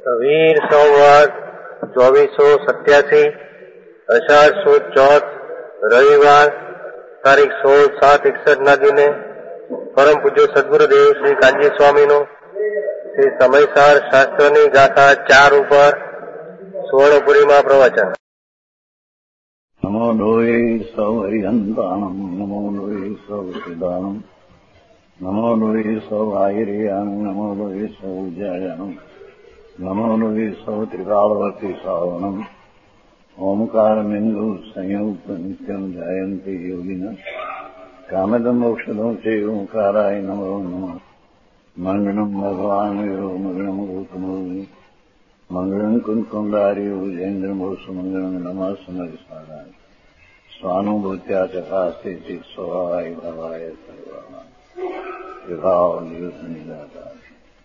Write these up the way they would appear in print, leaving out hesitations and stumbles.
વીર સંવત 2487 અષાઢ સુદ ચોથ રવિવાર તારીખ 16/7/61 ના દિને પરમ પૂજ્ય સદગુરુદેવ શ્રી કાનજી સ્વામીનું શ્રી સમયસાર શાસ્ત્રની ગાથા 4 ઉપર સુવર્ણપુરીમાં પ્રવચન. નમો લોહે સૌ હરિહંતાણમ, નમો લોહે સૌ સિદાનમ, નમો લોહે સૌ આયર્યાણમ, નમો લોહે સૌ જયાણમ, નમો લોહે સૌ ત્રિકાળવતી સાવણમ. ઓમકારમિંદુ સંયુક્ત નિત્યમ જયંતિ યોગિન કામદમ મોક્ષદો છે ઓંકારાય નમો નમઃ. મંગળમ ભગવાન વીરો મંગળમ ગૌતમો મંગળમ કુંકુંડાર્યો જૈન્દ્રમો સુમંગળમ નમઃ સમરિસારાય સ્વાનુભૂત્યા ચકાસ્તે ચિત સ્વભાવાય ભવાય સર્વા વિભાવ નિયુદ્ધની દાતા.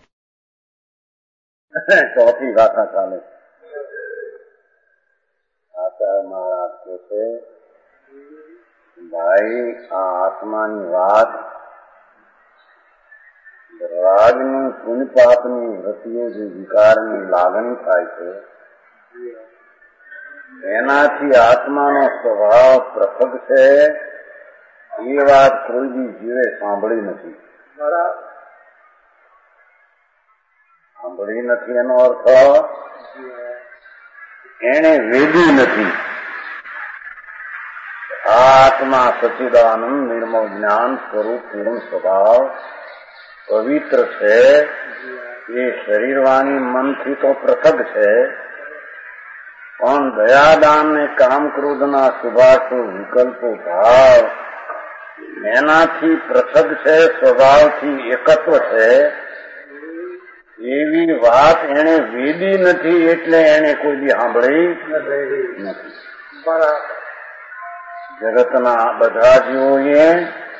ચોથી ગાથા ચાલે. આચાર્ય મહારાજ કહે છે, ભાઈ આ આત્માની વાત રાગની પુણ્યપાપની વૃત્તિઓ જે વિકારની લાગણી થાય છે એનાથી આત્માનો સ્વભાવ પૃથક છે એ વાત કોઈ બી જીવે સાંભળી નથી. સાંભળી નથી એનો અર્થ એને વેદી નથી. આ આત્મા સચ્ચિદાનંદ નિર્મળ જ્ઞાન સ્વરૂપ પૂર્ણ સ્વભાવ પવિત્ર છે. એ શરીરવાણી મનથી તો પૃથક છે, પણ દયાદાન ને કામ ક્રોધના શુભાશુભ વિકલ્પો ભાવ એનાથી પૃથક છે, સ્વભાવથી એકત્વ છે. એવી વાત એને વેદી નથી એટલે એને કોઈ બી સાંભળી નથી. જગતના બધા જીવોએ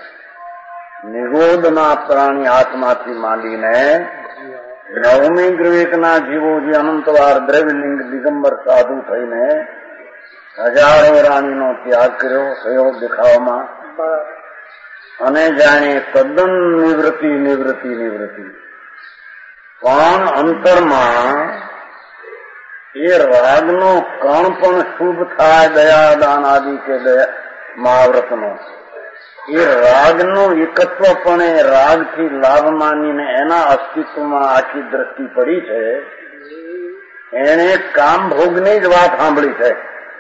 નિરોધના પ્રાણી આત્માથી માંડીને નવમી વિવેકના જીવો જે અનંતવાર દ્રવ્યલિંગ દિગંબર સાધુ થઈને હજારો રાણીનો ત્યાગ કર્યો કયો દેખાવામાં, અને જાણે તદ્દન નિવૃત્તિ પણ અંતરમાં એ રાગનો કણ પણ શુભ થાય દયાદાન આદિ કે મહાવ્રતનો. એ રાગનું એકત્વ પણ એ રાગથી લાભ માનીને એના અસ્તિત્વમાં આખી દ્રષ્ટિ પડી છે. એને કામ ભોગની જ વાત સાંભળી છે.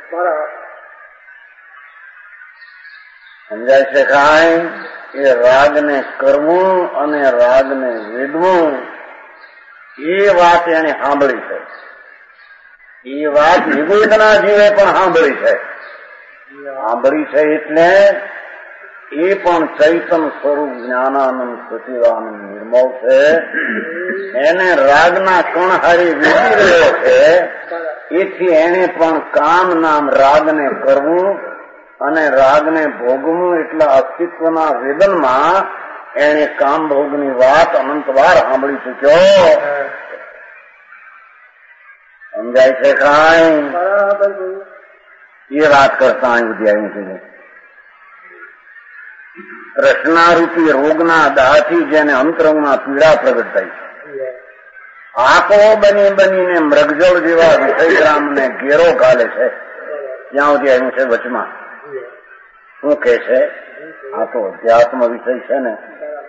સમજાય છે કાંઈ? એ રાગને કરવું અને રાગને વેદવું એ વાત એને સાંભળી છે. એ વાત નિવેદના જીવે પણ સાંભળી છે. એટલે એ પણ ચૈતન સ્વરૂપ જ્ઞાનાનંદ સચિદાનંદ નિર્મળ છે. એને રાગના કણહારી વેચી રહ્યો છે. એથી એને પણ કામ નામ રાગને કરવું અને રાગને ભોગવું એટલા અસ્તિત્વના વેદનમાં એને કામ ભોગની વાત અનંતવાર સાંભળી ચૂક્યો. સમજાય છે કાંઈ? એ વાત કરતા અહીં સુધી આવ્યું છે. રચનારૂપી રોગના દાહથી જેને અંતરંગમાં પીડા પ્રગટ થઈ છે, આંખો બનીને મૃગજળ જેવા વિષયગ્રામને ઘેરો ઘાલે છે. ત્યાં સુધી આવ્યું છે વચમાં. શું કે છે? આ તો અધ્યાત્મ વિષય છે ને.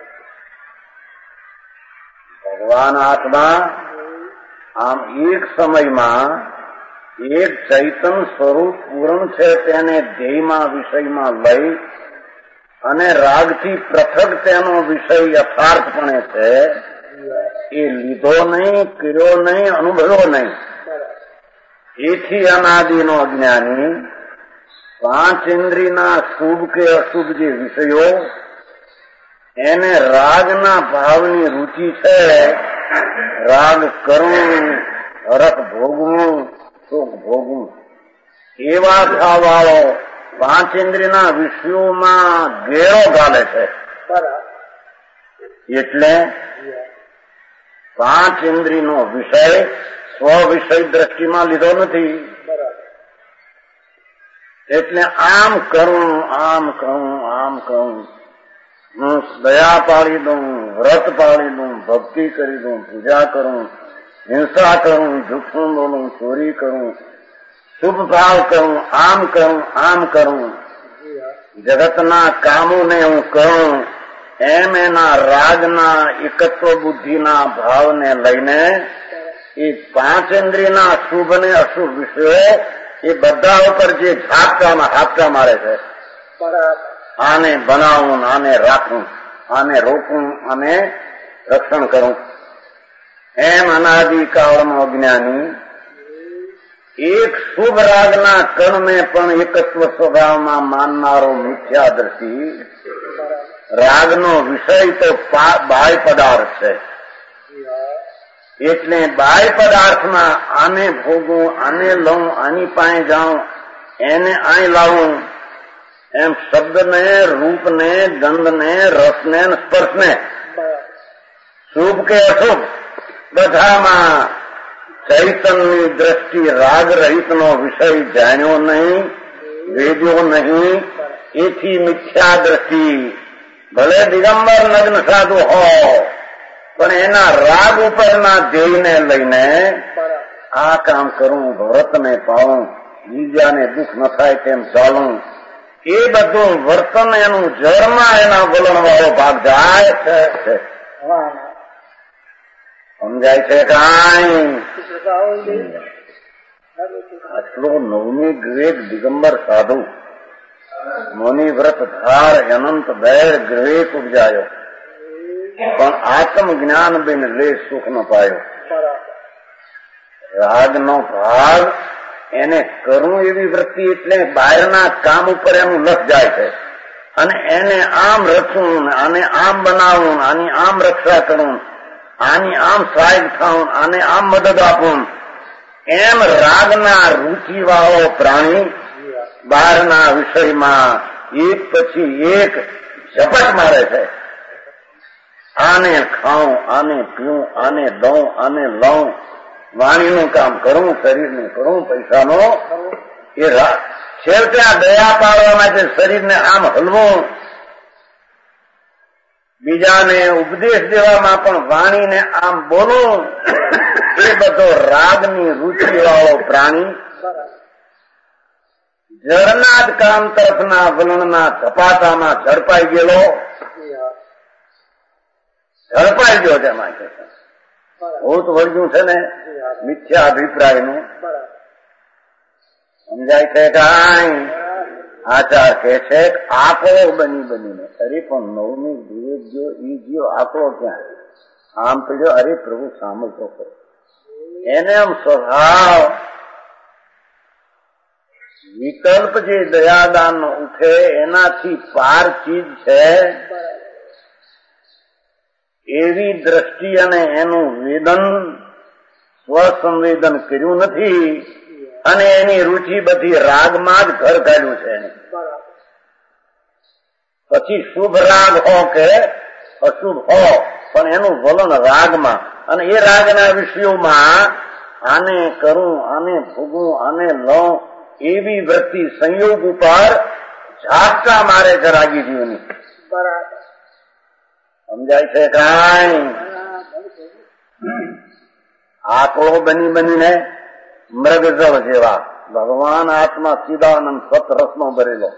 ભગવાન આત્મા આમ એક સમયમાં એક ચૈતન સ્વરૂપ પૂર્ણ છે તેને ધ્યેયમાં વિષયમાં લઈ અને રાગથી પૃથક તેનો વિષય યથાર્થપણે છે એ લીધો નહીં, કર્યો નહીં, અનુભવ્યો નહીં. એથી અનાદિનો અજ્ઞાની પાંચ ઇન્દ્રિયના શુભ કે અશુભ જે વિષયો એને રાગના ભાવની રુચિ છે. રાગ કરવું, રસ ભોગવું, સુખ ભોગવું એવા ભાવવાળો પાંચ ઇન્દ્રિયના વિષયોમાં ઘેરો ઘાલે છે. એટલે પાંચ ઇન્દ્રિયનો વિષય સ્વ વિષય દ્રષ્ટિમાં લીધો નથી. એટલે આમ કરું, હું દયા પાડી દઉં, વ્રત પાડી દઉં, ભક્તિ કરી દઉં, પૂજા કરું, હિંસા કરું, જૂઠું બોલું, ચોરી કરું, શુભ ભાવ કરું, આમ કરું, જગતના કામોને હું કરું, એમ એના રાગના એકત્વ બુદ્ધિના ભાવને લઈને એ પાંચ ઇન્દ્રિયના શુભ ને અશુભ વિષયો એ બધા ઉપર જે હાપટા મારે છે, આને બનાવું, આને રાખું, આને રોકું, આને રક્ષણ કરું, એમ અનાદિકાળનો જ્ઞાની એક શુભ રાગના કણને પણ એકત્વ સ્વભાવમાં માનનારો મિથ્યાદર્શિ, રાગનો વિષય તો બાહ્ય પદાર્થ છે, એટલે બાહ્ય પદાર્થમાં આને ભોગવું, આને લઉં, આની પાસે જાઉં, એને અહીં લાવું, એમ શબ્દને, રૂપને, ગંધને, રસને, સ્પર્શને, શુભ કે અશુભ બધામાં ચૈતનની દ્રષ્ટિ રાગ રહિતનો વિષય જાણ્યો નહીં, વેદ્યો નહીં, એથી મિથ્યા દ્રષ્ટિ. ભલે દિગંબર નગ્ન સાધુ હો, પણ એના રાગ ઉપરના ધ્યેયને લઈને આ કામ કરું, વ્રતને પાળું, બીજાને દુઃખ ન થાય તેમ ચાલું, એ બધું વર્તન એનું જળમાં એના વલણવાળો ભાગ જાય છે. સમજાય છે કાંઈ? આટલો નવમી વિવેક દિગંબર સાધુ મૌની વ્રત ધાર અનંત બેર વિવેક ઉપજાયો, પણ આત્મ જ્ઞાન બિન લે સુખ ન પાયો. રાગનો ભાગ એને કરવું એવી વૃત્તિ એટલે બહારના કામ ઉપર એનું લખ જાય છે, અને એને આમ રચવું, આને આમ બનાવવું, આની આમ રક્ષા કરવું, આની આમ સહાયક થવું, આને આમ મદદ આપવું, એમ રાગના રૂચિવાળો પ્રાણી બહારના વિષયમાં એક પછી એક ઝપટ મારે છે. આને ખાઉં, આને પીવું, આને દઉં, આને લઉં, વાણીનું કામ કરું, શરીરને કરું, પૈસાનો એ છેવટે આ દયા પાડવા માટે શરીરને આમ હલવું, બીજાને ઉપદેશ દેવામાં પણ વાણીને આમ બોલવું, એ બધો રાગની રુચિવાળો પ્રાણી જળના જ કામ તરફના વલણના ઝપાટામાં ઝડપાઈ ગયો તેમાં કે ભૂત વળગ્યું છે ને મિથ્યા અભિપ્રાયનું. સમજાય છે કાંઈ? આચાર કે છે આંકડો બનીને, અરે પણ નવમી વિવેક જો ઈ ગયો આંકડો ક્યાં? આમ પીડ્યો, અરે પ્રભુ સાંભળતો કરો, એને આમ સ્વભાવ વિકલ્પ જે દયાદાન ઉઠે એનાથી પાર ચીજ છે, એવી દ્રષ્ટિ અને એનું વેદન સ્વસંવેદન કર્યું નથી, અને એની રુચિ બધી રાગમાં જ ઘર કાઢ્યું છે. પછી શુભ રાગ હો કે અશુભ હો, પણ એનું વલણ રાગમાં, અને એ રાગના વિષયોમાં આને કરું, આને ભોગવું, આને લઉં, એવી વૃત્તિ સંયોગ ઉપર ઝાપટા મારે છે રાગી જીવની. સમજાય છે કાંઈ? આંકડો બનીને મૃગજળ જેવા, ભગવાન આત્મા ચિદાનંદ સત રસનો ભરેલો,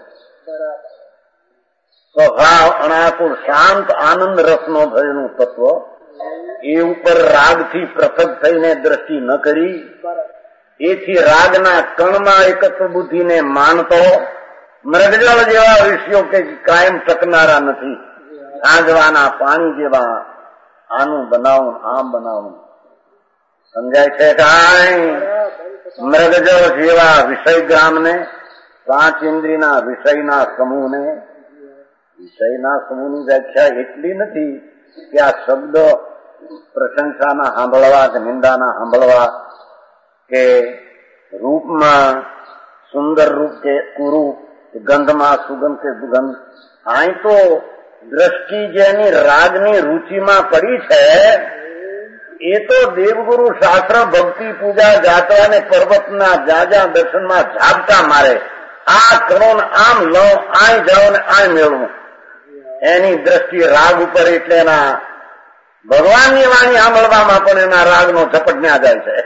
સ્વભાવ અનાકુળ શાંત આનંદ રસનો ભરેલું તત્વ, એ ઉપર રાગથી પૃથક થઈને દ્રષ્ટિ ન કરી, એથી રાગના કણમાં એકત્વ બુદ્ધિને માનતો મૃગજળ જેવા વિષયો કે કાયમ ટકનારા નથી, સાંજવાના પાણી જેવા, આનું બનાવું, આમ બનાવું. સમજાય છે કાંઈ? મૃગજળ જેવા વિષયગ્રામને, પાંચ ઇન્દ્રિયના વિષયના સમૂહને, વિષયના સમૂહની વ્યાખ્યા એટલી નથી કે આ શબ્દ પ્રશંસાના સાંભળવા કે નિંદાના સાંભળવા, કે રૂપમાં સુંદર રૂપ કે કુરૂપ, ગંધમાં સુગંધ કે દુર્ગંધ. અહીં તો દ્રષ્ટિ જેની રાગની રુચિમાં પડી છે, એ તો દેવગુરુ શાસ્ત્ર ભક્તિ પૂજા જાત્રા ને પર્વતના જાજા દર્શનમાં ઝાપટા મારે, આ કરો ને આમ લો, આય જાઓ ને આય મેળવું. એની દ્રષ્ટિ રાગ ઉપર, એટલે એના ભગવાનની વાણી સાંભળવામાં પણ એના રાગનો ઝપટ ન્યા જાય છે.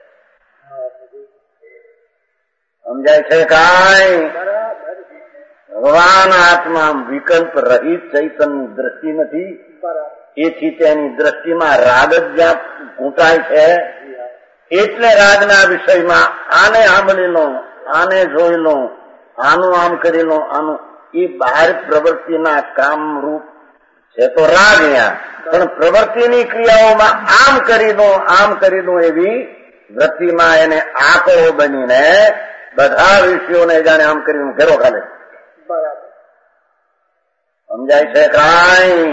સમજાય છે કાંઈ? ભગવાન આત્મા વિકલ્પ રહિત ચૈતન્યની દ્રષ્ટિ નથી, એથી તેની દ્રષ્ટિમાં રાગ જ જ્યાં ઘૂંટાય છે. એટલે રાગના વિષયમાં આને સાંભળી લો, આને જોઈ લો, આનું આમ કરી લો, આનું એ બહાર પ્રવૃત્તિના કામરૂપ છે તો રાગ અહીંયા, પણ પ્રવૃત્તિની ક્રિયાઓમાં આમ કરી દો એવી વૃત્તિમાં એને આંકડો બનીને બધા વિષયોને જાણે આમ કરીને ઘેરો ખાલે. સમજાય છે કાંઈ?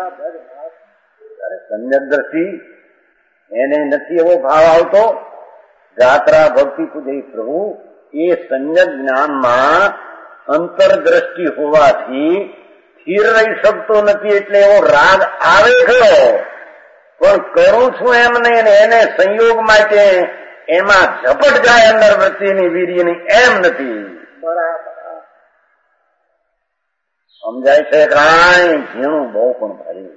સમ્યક દ્રષ્ટિ એને નથી એવો ભાવ આવતો. ગાત્રા ભક્તિ પૂજે પ્રભુ એ સમ્યક જ્ઞાનમાં અંતરદ્રષ્ટિ હોવાથી સ્થિર રહી શકતો નથી, એટલે એવો રાગ આવે ખરો, પણ કરું છું એમ નહીં, એને સંયોગ માટે એમાં ઝપટ જાય અંદર વૃત્તિની વીર્યની, એમ નથી. સમજાય છે કાંઈ? ઝીણું બહુ પણ ભારી.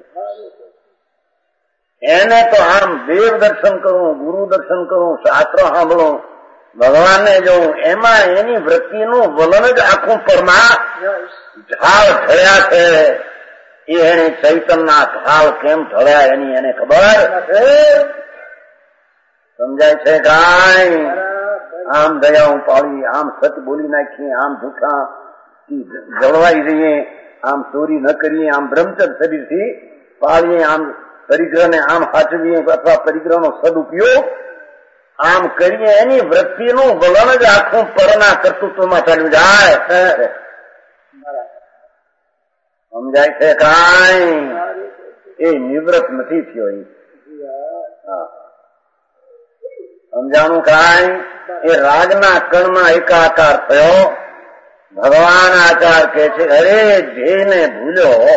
એને તો આમ દેવ દર્શન કરું, ગુરુ દર્શન કરું, શાસ્ત્ર સાંભળું, ભગવાનને જોઉં, એમાં એની વૃત્તિનું વલણ જ આખું પરમાં ઢાળ ઢળ્યા છે. એ એની ચૈતનના ઢાળ કેમ ઢળ્યા એની એને ખબર. સમજાય છે કાંઈ? આમ દયા પાડી, આમ સચ બોલી નાખીએ, આમ જૂઠા જળવાઈ જઈએ, આમ ચોરી ન કરીએ, આમ બ્રહ્મચર્ય શરીરથી પાડીએ, આમ પરિગ્રહને આમ સાચવીએ અથવા પરિગ્રહનો સદુપયોગ આમ કરીએ, એની વૃત્તિનું વલણ જ આખું પરના કર્તૃત્વમાં ચાલ્યું જાય. સમજાય છે કાંઈ? એ નિવૃત્ત નથી થયો. સમજાણું કાંઈ? એ રાગના કણમાં એકાકાર થયો. ભગવાન આચાર કે છે, અરે જેને ભૂલ્યો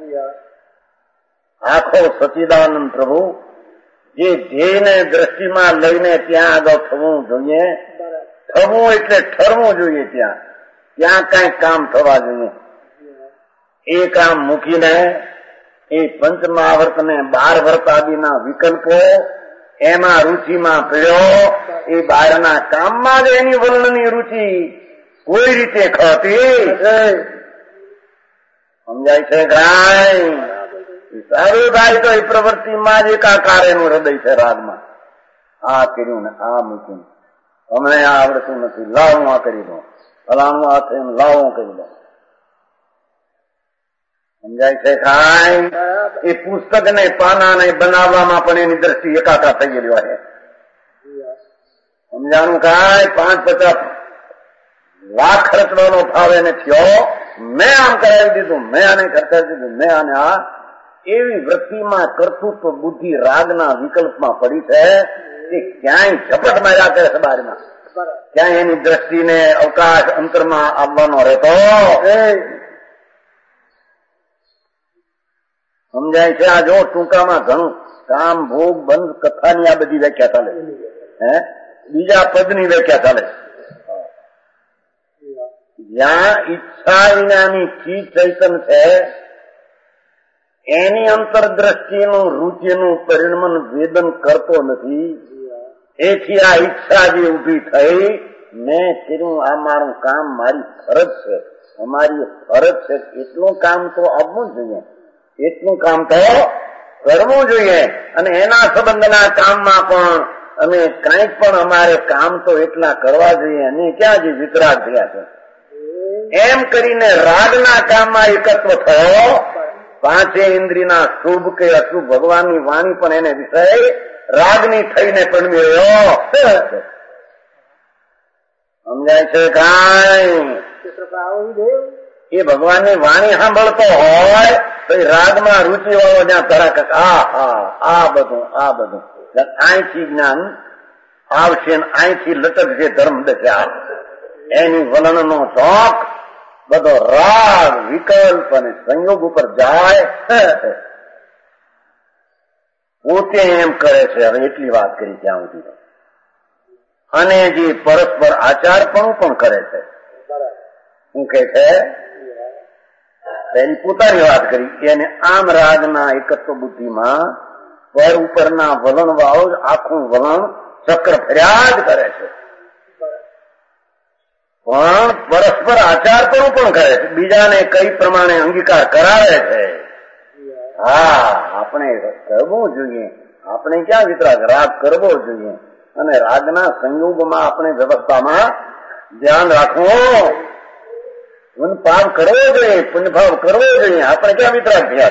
આખો સચિદાનંદ પ્રભુ, જે ધ્યેયને દ્રષ્ટિમાં લઈને ત્યાં આગળ થવું જોઈએ. થવું એટલે ઠરવું જોઈએ, ત્યાં કઈ કામ થવા જોઈએ. એ કામ મૂકીને એ પંચમહાવર્તને 12 વર્ત આદિના વિકલ્પો એમાં રુચિમાં પીડ્યો. એ બહારના કામમાં જ એની વર્ણની રુચિ કોઈ રીતે ખતી. સમજાય છે કાંઈ? સારું થાય તો એ પ્રવૃત્તિમાં જ એકાકાર એનું હૃદય છે રાગમાં. આ કર્યું ને આ મૂક્યું, અમને આ આવડતું નથી, લાવ હું આ કરી દઉં, ફલાણું આ થયું, લાવ હું કરી દઉં. સમજાય છે કાંઈ? એ પુસ્તકને પાનાને બનાવવામાં પણ એની દ્રષ્ટિ એકાકાર થઈ ગયેલી હોય. સમજાણું કાંઈ? 5-50 લાખ ખર્ચવાનો ભાવ એને થયો. મેં આમ કરાવી દીધું, મેં આને ખર્ચાવી દીધું, મેં આને આ એવી વૃત્તિમાં કર્તૃત્વ બુદ્ધિ રાગના વિકલ્પમાં પડી છે. એ ક્યાંય ઝપટ માર્યા કરે છે બહારમાં, ક્યાંય એની દ્રષ્ટિને અવકાશ અંતરમાં આવવાનો રહેતો. સમજાય છે? આ જો ટૂંકામાં ઘણું કામ ભોગ બંધ કથાની આ બધી વ્યાખ્યા ચાલે, બીજા પદની વ્યાખ્યા ચાલે. જ્યાં ઈચ્છા વિનાની ચીજ ચૈતન છે એની અંતરદ્રષ્ટિનું રુચિનું પરિણમન વેદન કરતો નથી. એથી આ ઈચ્છા જે ઉભી થઈ, મેં કર્યું, આ મારું કામ મારી ફરજ છે, અમારી ફરજ છે, એટલું કામ તો આવવું જોઈએ, એટલું કામ તો કરવું જોઈએ. અને એના સંબંધના કામમાં પણ અમે કંઈક પણ અમારે કામ તો એટલા કરવા જોઈએ. અને ક્યાં જે વિતરાગ થયા છે એમ કરીને રાગના કામમાં એકત્વ થયો. 5 ઇન્દ્રિયના શુભ કે અશુભ ભગવાનની વાણી પણ એને વિષય રાગની થઈને પણ મેળ્યો. સમજાય છે કાંઈ? એ ભગવાનની વાણી સાંભળતો હોય તો એ રાગમાં રુચિ વાળો જ્યાં તરક આ બધું અહીંથી જ્ઞાન આવશે, અહીંથી લટકશે ધર્મ દશા. એની વલણનો શોખ બધો રાગ વિકલ્પ અને સંયોગ ઉપર જાય. પોતે એમ કરે છે. હવે એટલી વાત કરી ત્યાં સુધી. અને જે પરસ્પર આચારપણું પણ કરે છે. શું કે છે? એની પોતાની વાત કરી કે એને આમ રાગના એકત્વ બુદ્ધિમાં પર ઉપરના વલણ વાળો જ આખું વલણ ચક્ર ફર્યા જ કરે છે, પણ પરસ્પર આચાર પણ કરે છે, બીજાને કઈ પ્રમાણે અંગીકાર કરાવે છે. હા, આપણે કરવું જોઈએ, આપણે ક્યાં વિતરાગ, રાગ કરવો જોઈએ, અને રાગના સંયોગમાં આપણે વ્યવસ્થામાં ધ્યાન રાખવું, પુણ્યભાવ કરવો જોઈએ, પુણ્યભાવ કરવો જોઈએ. આપણે ક્યાં વિતરાગ થયા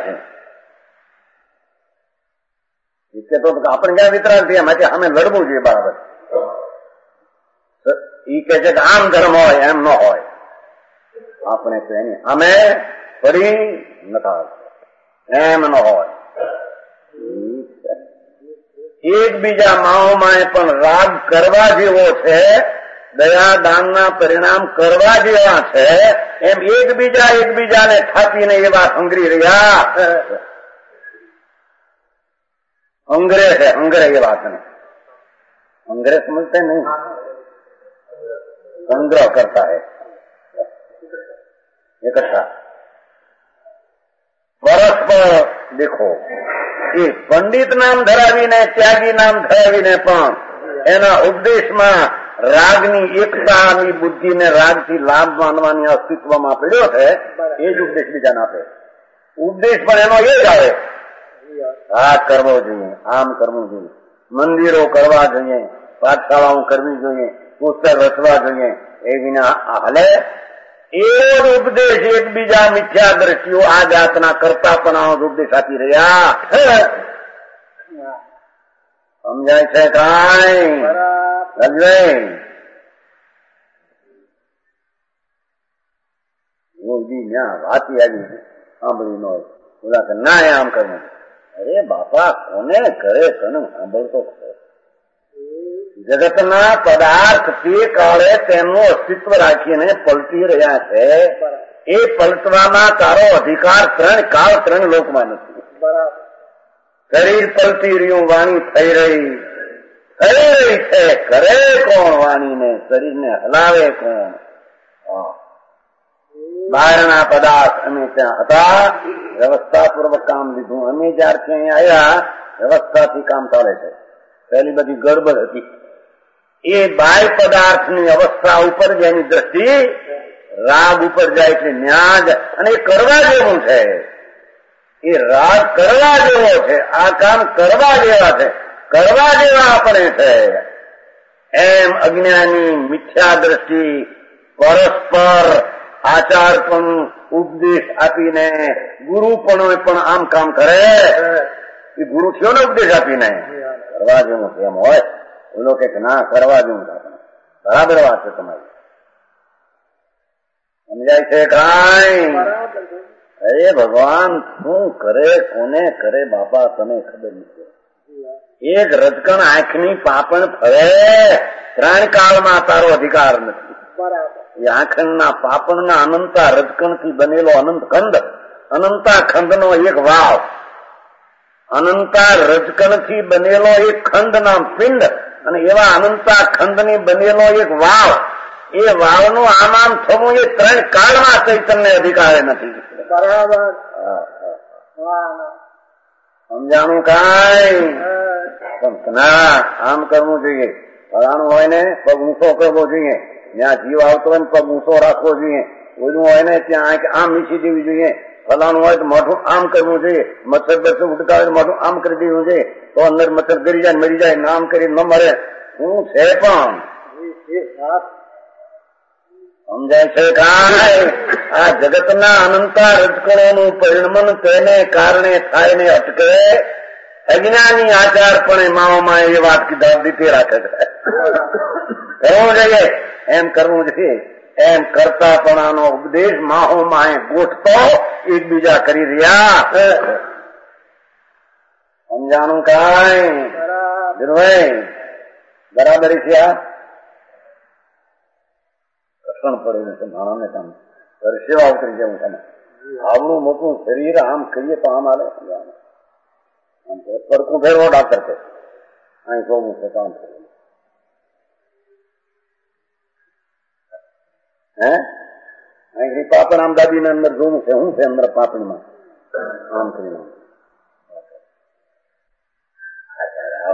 છે, તો આપણે ક્યાં વિતરાગ થયા, માટે અમે લડવું જોઈએ બરાબર. ઈ કે છે કે આમ ધર્મ હોય, એમ ન હોય, આપણે તો એની અમે ફરી નતા, એમ ન હોય. એકબીજા માઓમાં પણ રાગ કરવા જેવો છે, દયા દાનના પરિણામ કરવા જેવા છે, એમ એકબીજાને થાપીને એવા હંગરી રહ્યા. અંગ્રે છે, અંગ્રે એ વાત ને અંગ્રે સમજते नहीं, संग्रह करता है इकट्ठा. પરસ્પર દેખો, એ પંડિત નામ ધરાવીને, ત્યાગી નામ ધરાવીને પણ એના ઉપદેશમાં રાગની એકતાની બુદ્ધિને રાગથી લાભ માનવાની અસ્તિત્વમાં પડ્યો છે, એ જ ઉપદેશ બીજાને આપે. ઉપદેશ પણ એનો એ જ આવે, આ કરવો જોઈએ, આમ કરવું જોઈએ, મંદિરો કરવા જોઈએ, પાઠશાળાઓ કરવી જોઈએ, પુસ્તક રચવા જોઈએ, એ વિના હાલે. એવો જ ઉપદેશ એકબીજા મિથ્યા દ્રષ્ટિઓ આ જાતના કરતા પણ ઉપદેશ આપી રહ્યા. સમજાય છે કાંઈ? વાતી આવી સાંભળી ન હોય, બોલા કે ના આમ કરવું. અરે બાપા, કોને કરે તને સાંભળતો ખરો? જગતના પદાર્થ તે કાળે તેમનું અસ્તિત્વ રાખીને પલટી રહ્યા છે, એ પલટવામાં તારો અધિકાર 3 કાળ 3 લોકમાં નથી. શરીર પલટી રહ્યું, વાણી થઈ રહી છે, કરે કોણ વાણીને? શરીરને હલાવે કોણ? બહારના પદાર્થ અમે ત્યાં હતા, વ્યવસ્થાપૂર્વક કામ લીધું. અમે જ્યારથી અહીંયા આવ્યા, વ્યવસ્થાથી કામ ચાલે છે. પહેલી બધી ગડબડ હતી. એ બાહ્ય પદાર્થની અવસ્થા ઉપર જેની દ્રષ્ટિ રાગ ઉપર જાય છે, ન્યાજ, અને એ કરવા જેવું છે. એ રાગ કરવા જેવો છે, આ કામ કરવા જેવા છે, કરવા જેવા આપણે છે. એમ અજ્ઞાની મિથ્યા દ્રષ્ટિ પરસ્પર આચાર પણ ઉપદેશ આપીને ગુરુ પણ આમ કામ કરે. એ ગુરુ થયો ને ઉપદેશ આપીને, કરવા જેવું છે એમ હોય. બોલો કે ના કરવા જેવું છે, બરાબર વાત છે તમારી. સમજાય છે કાંઈ? અરે ભગવાન શું કરે, કોને કરે બાપા, તને ખબર નથી. એક રજકણ આંખની પાપણ ફરે, 3 કાળમાં તારો અધિકાર નથી. એ આંખના પાપણના અનંતા રજકણથી બનેલો અનંત ખંડ, અનંતા ખંડનો એક વાવ, અનંતા રજકણથી બનેલો એક ખંડના પિંડ, અને એવા અનંતા ખંડની બનેલો એક વાવ, એ વાવનું આમ થવું એ 3 કાળમાં ચૈતન્ય અધિકારે નથી. બરાબર, સમજાણું કાંઈ? ના, આમ કરવું જોઈએ. ફલાણું હોય ને પગ ઊંચો કરવો જોઈએ, જ્યાં જીવ આવતો હોય ને પગ ઊંચો રાખવો જોઈએ. ઓલું હોય ને ત્યાં આંખ આમ મીચી દેવી જોઈએ. ફલાણું હોય તો મોઢું આમ કરવું જોઈએ. મચ્છર બચ્છર ઉડકાવે મોઢું આમ કરી દેવું જોઈએ, તો અંદર મચ્છર ગરી જાય, મરી જાય. નામ કરી ન મરે. શું છે પણ સમજાય છે કાંઈ? આ જગતના અનંતા રજકણોનું પરિણમન તેને કારણે થાય ને અટકે. અજ્ઞાની આચાર પણ માઓમાં એ વાત કીધા દીધી રાખે છે. કરવું જોઈએ, એમ કરવું જોઈએ. એમ કરતા પણ આનો ઉપદેશ માહોમાં ગોઠતો એકબીજા કરી રહ્યા. સમજાણું કાંઈ? બરાબર છે. કસણ પડેલું છે માણસને, કામ પરસેવા ઉતરી જવું છે. આવડું મોટું શરીર આમ કહીએ તો આમ હાલે. પડકું ફેરવો ડાક્ટર છે, અહીં જોવું છે કામ કરવું. અહીં પાપડ આમ દાદીને અંદર જોવું છે, શું છે અંદર પાપડીમાં આમ કરીને.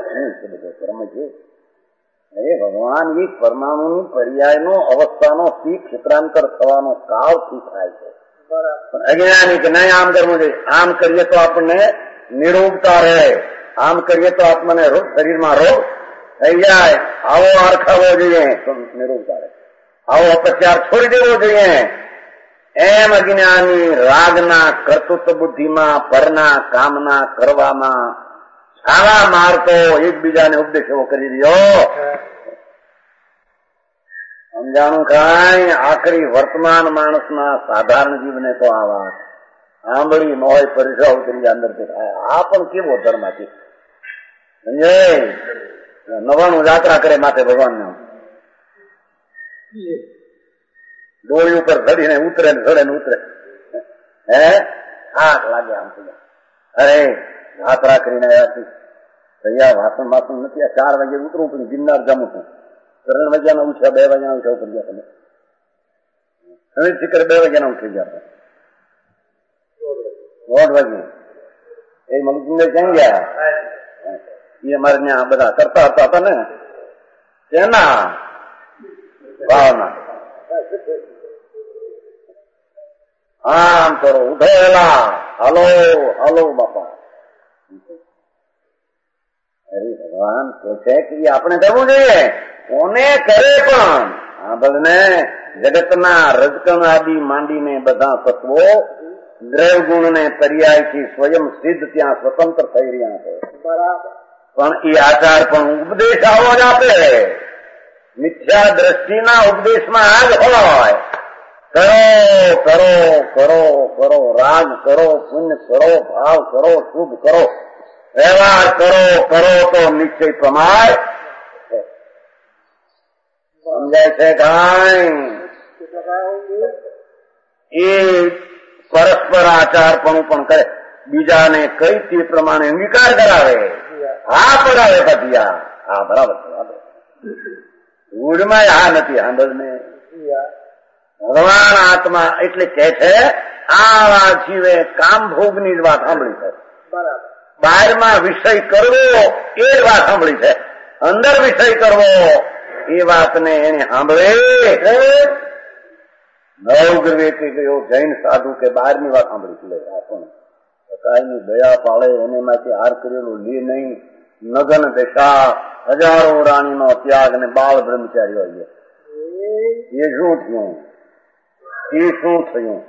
શું છે બધો કર્મ છે? અરે ભગવાન, એ પરમાણુની પર્યાયનો અવસ્થાનો થી ક્ષેત્રાંતર થવાનો કાળથી થાય છે. પણ અજ્ઞાની કે નહીં આમ કરવું જોઈએ, આમ કરીએ તો આપણને નિરોગતા રહે, આમ કરીએ તો આપણને શરીરમાં રોગ થઈ જાય, આવો આહાર ખાવો જોઈએ તો નિરોગતા રહે, આવો અપચાર છોડી દેવો જોઈએ. એમ અજ્ઞાની રાગના કર્તૃત્વ બુદ્ધિમાં, પરના કામના કરવામાં છાળા મારતો એકબીજાને ઉપદેશો કરી રહ્યો. સમજાણું કાંઈ? આખરી વર્તમાન માણસના સાધારણ જીવને તો આ વાત સાંભળી ન હોય, પરિસર ઉતરી અંદર થાય. આ પણ કેવો ધર્મ છે સમજે? 99 યાત્રા કરે માથે ભગવાન નામ, ડોળી ઉપર ચડીને ઉતરે ને ચડે ને ઉતરે, હે થાક લાગે આમ થઈ. અરે યાત્રા કરીને આવ્યા છું, તૈયાર વાસણ વાસણ નથી, 4 વાગે ઉતરું પણ ગિરનાર જમું છું, 3 વાગ્યાના ઉઠ્યા, 2 વાગ્યાના ઉઠ્યા ઉપર ગયા તમે, હવે શિખર 2 વાગ્યાના ઉઠી ગયા, 1:30 વાગે એ મગજને ક્યાં ગયા? એ અમારે ત્યાં બધા કરતા હતા ને તેના ભાવના, આમ કરો, ઉઠો એલા, હાલો હાલો બાપા. અરે ભગવાન કહે છે કે આપણે કરવું જોઈએ, કોને કરે પણ સાંભળને, જગતના રજકણ આદિ માંડીને બધા તત્વો દ્રવગુણ ને પર્યાયથી સ્વયં સિદ્ધ ત્યાં સ્વતંત્ર થઈ રહ્યા છે. પણ એ આચાર પણ ઉપદેશ આવો જ આપે, મિથ્યા દ્રષ્ટિના ઉપદેશમાં આ જ હોય, કરો કરો કરો કરો, રાગ કરો, પુણ્ય કરો, ભાવ કરો, શુભ કરો, વ્યવહાર કરો કરો તો નિશ્ચય પ્રમાણ. સમજાય છે કાંઈ? એ પરસ્પર આચાર પણ કરે, બીજાને કઈ તે પ્રમાણે અંગીકાર કરાવે, હા પડાવે પછી હા બરાબર ગુડમાં હા નથી સાંભળને. ભગવાન આત્મા એટલે કે છે આ જીવે કામ ભોગની જ વાત સાંભળી છે, બહારમાં વિષય કરવો એ વાત સાંભળી છે, અંદર વિષય કરવો એ વાતને એને સાંભળે. નવગ્રવેથી ગયો જૈન સાધુ કે બહારની વાત સાંભળી લે, આપણને કાયની દયા પાળે એને માંથી હાર કરેલું લે નહીં, નગન દશા, હજારો રાણીનો ત્યાગ ને બાળ બ્રહ્મચારી હોય, એ શું થયું? એ શું થયું?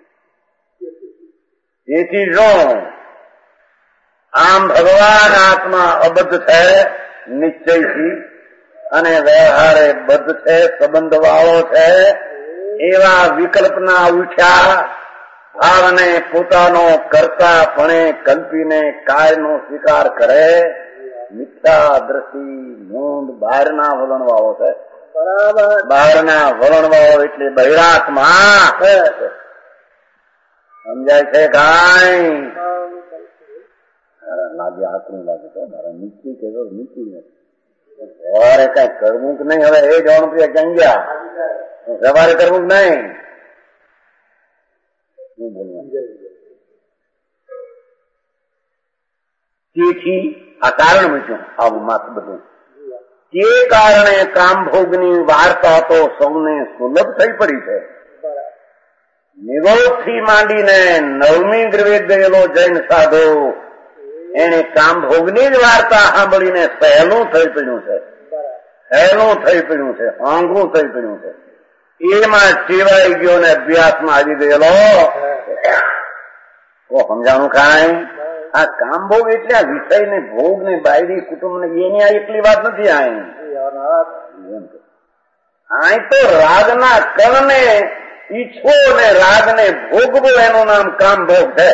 એથી શું? આમ ભગવાન આત્મા અબદ્ધ છે નિશ્ચયથી, અને વ્યવહારે બદ્ધ છે, સંબંધ વાળો છે. એવા વિકલ્પના ઉઠ્યા ભાવને પોતાનો કરતા પણે કલ્પીને કાયનો સ્વીકાર કરે, મિથ્યા દ્રષ્ટિ મૂંડ બહારના વલણ વાળો છે. બરાબર, બહારના વલણ વાળો એટલે બહિરાત્મા. સમજાય છે કાંઈ? લાગે આકરું લાગે તો મારા નીચી કે નીચી નથી, સવારે કઈ કરવું કે નહીં, હવે એ જવાનું ક્યાં ગયા, સવારે કરવું કે નહીં, શું બોલવાનું? તેથી આ કારણ મૂક્યું આવું માત્ર બધું. તે કારણે કામભોગની વાર્તા તો સૌને સુલભ થઈ પડી છે. નિરોધથી માંડીને 9મી ગ્રવે ગયેલો જૈન સાધુ એને કામભોગની જ વાર્તા સાંભળીને સહેલું થઈ પડ્યું છે, સહેલું થઈ પડ્યું છે, આંગળું થઈ પડ્યું છે. એમાં ટેવાઈ ગયો ને અભ્યાસમાં આવી ગયેલો તો સમજાણું કાંઈ? આ કામભોગ એટલે આ વિષય ને ભોગ ને બાયરી કુટુંબ ને એની આ એકલી વાત નથી. અહીં તો રાગના કણને ઈચ્છવો ને રાગને ભોગવો એનું નામ કામભોગ છે.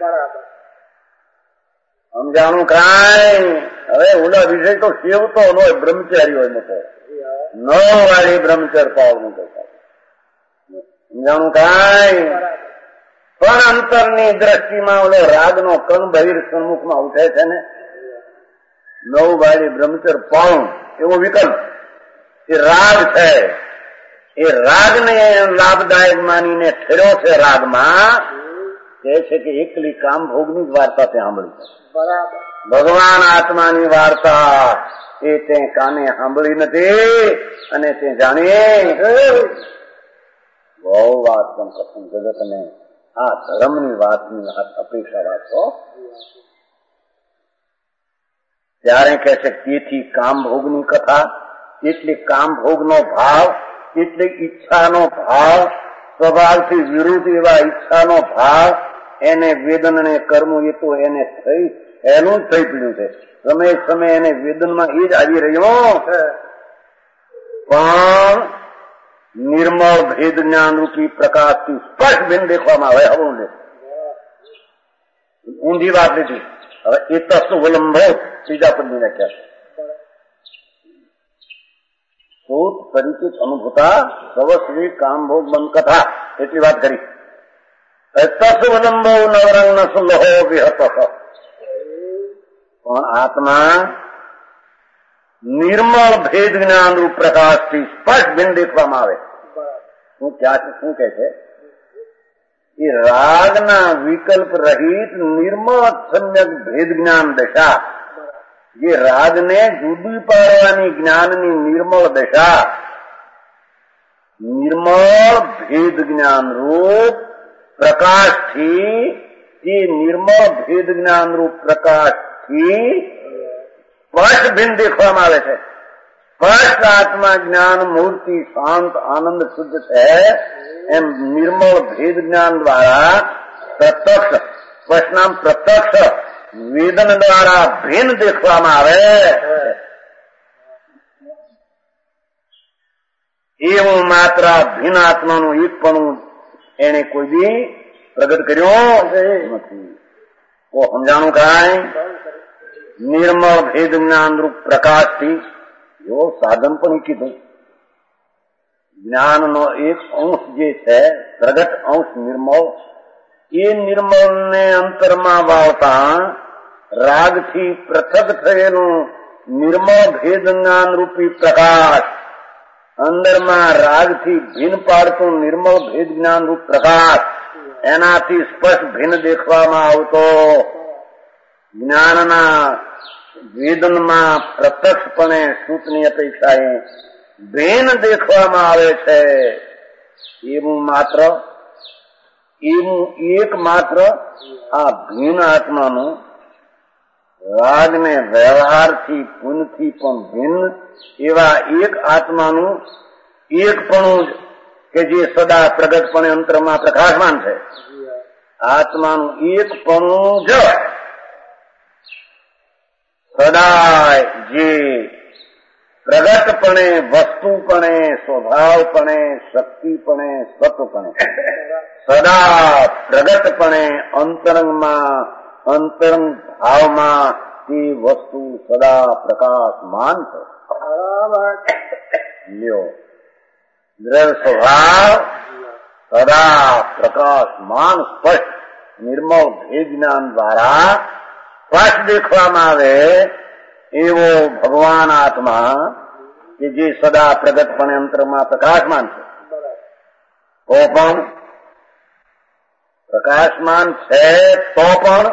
સમજાણું કાંઈ? હવે ઓલા વિષય તો સેવતો ન હોય, બ્રહ્મચારી હોય મોટો, 9 વાળી બ્રહ્મચર પાવનું કરતા. સમજાણું કાંઈ? પણ અંતરની દ્રષ્ટિમાં ઓલો રાગનો કણ બહિર સન્મુખમાં ઉઠે છે ને, 9 વાળી બ્રહ્મચર પાવન એવો વિકલ્પ એ રાગ છે. એ રાગને લાભદાયક માનીને ઠેર્યો છે રાગમાં, કહે છે કે એકલી કામભોગની જ વાર્તા તે સાંભળી છે. બરાબર, ભગવાન આત્માની વાર્તા એ તે કાને સાંભળી નથી અને તે જાણીએ બહુ વાત પણ કથન જગતને આ ધર્મની વાતની અપેક્ષા રાખો. ત્યારે કહે છે તેથી કામભોગની કથા એટલે કામભોગનો ભાવ એટલે ઈચ્છાનો ભાવ સ્વભાવથી વિરુદ્ધ એવા ઈચ્છાનો ભાવ એને વેદન ને કર્મ એ તો એને થઈ એનું જ થઈ પડ્યું છે. સમય સમય એને વેદનમાં એ જ આવી રહ્યો પણ નિર્મળ ભેદ જ્ઞાન રૂપી પ્રકાશથી સ્પષ્ટ બિન દેખવામાં આવે. હવે ઊંધી વાત લીધી. હવે એ તસ્તુ વિલંબો ત્રીજા પદની વ્યાખ્યા સૂત પરિચિત અનુભૂતા સવસ્વી કામભોગ બંધ કથા એટલી વાત કરી. તસ્તુ વિલંબો નવરંગ ન સુલહો વિહત પણ આત્મા નિર્મળ ભેદ જ્ઞાન રૂપ પ્રકાશથી સ્પષ્ટ બિન દેખવામાં આવે. શું કહે છે? એ રાગના વિકલ્પ રહિત નિર્મળ સમ્યક ભેદ જ્ઞાન દશા, જે રાગને જુદી પાડવાની જ્ઞાનની નિર્મળ દશા, નિર્મળ ભેદ જ્ઞાન રૂપ પ્રકાશથી, એ નિર્મળ ભેદ જ્ઞાન રૂપ પ્રકાશથી સ્પષ્ટ ભિન્ન દેખવામાં આવે છે. સ્પષ્ટ આત્મા જ્ઞાન મૂર્તિ શાંત આનંદ શુદ્ધ છે એમ નિર્મળ ભેદ જ્ઞાન દ્વારા પ્રત્યક્ષ સ્પષ્ટનામ પ્રત્યક્ષ વેદન દ્વારા ભિન્ન દેખવામાં આવે. એવું માત્ર ભિન્ન આત્માનું એકપણું એને કોઈ દી પ્રગટ કર્યો નથી. તો સમજાણું કાંઈ નિર્મળ ભેદ જ્ઞાન રૂપ પ્રકાશથી એવો સાધન પણ કીધું. જ્ઞાનનો એક અંશ જે છે પ્રગટ અંશ નિર્મળ, એ નિર્મળ ને અંતરમાં વાવતા રાગથી પૃથક થયેલું નિર્મળ ભેદ જ્ઞાન રૂપી પ્રકાશ, અંદરમાં રાગથી ભિન્ન પાડતું નિર્મળ ભેદ જ્ઞાન રૂપ પ્રકાશ, એનાથી સ્પષ્ટ ભિન્ન દેખવામાં આવતો જ્ઞાનના વેદનમાં પ્રત્યક્ષપણે સૂતની અપેક્ષાએ ભિન્ન દેખવામાં આવે છે. એવું એકમાત્ર આ ભિન્ન આત્માનું રાગને વ્યવહારથી પુનથી પણ ભિન્ન એવા એક આત્માનું એકપણું કે જે સદા પ્રગટપણે અંતરમાં પ્રકાશમાન છે, આત્માનું એકપણું જ સદાય જે પ્રગટપણે વસ્તુપણે સ્વભાવપણે શક્તિપણે સત્વપણે સદા પ્રગટપણે અંતરંગમાં અંતરંગ ભાવમાં તે વસ્તુ સદા પ્રકાશમાન છે. લ્યો દ્રઢ સ્વભાવ સદા પ્રકાશમાન સ્પષ્ટ નિર્મળ ભેદ જ્ઞાન દ્વારા સ્પષ્ટ દેખવામાં આવે એવો ભગવાન આત્મા કે જે સદા પ્રગટપણે અંતરમાં પ્રકાશમાન છે. તો પણ પ્રકાશમાન છે તો પણ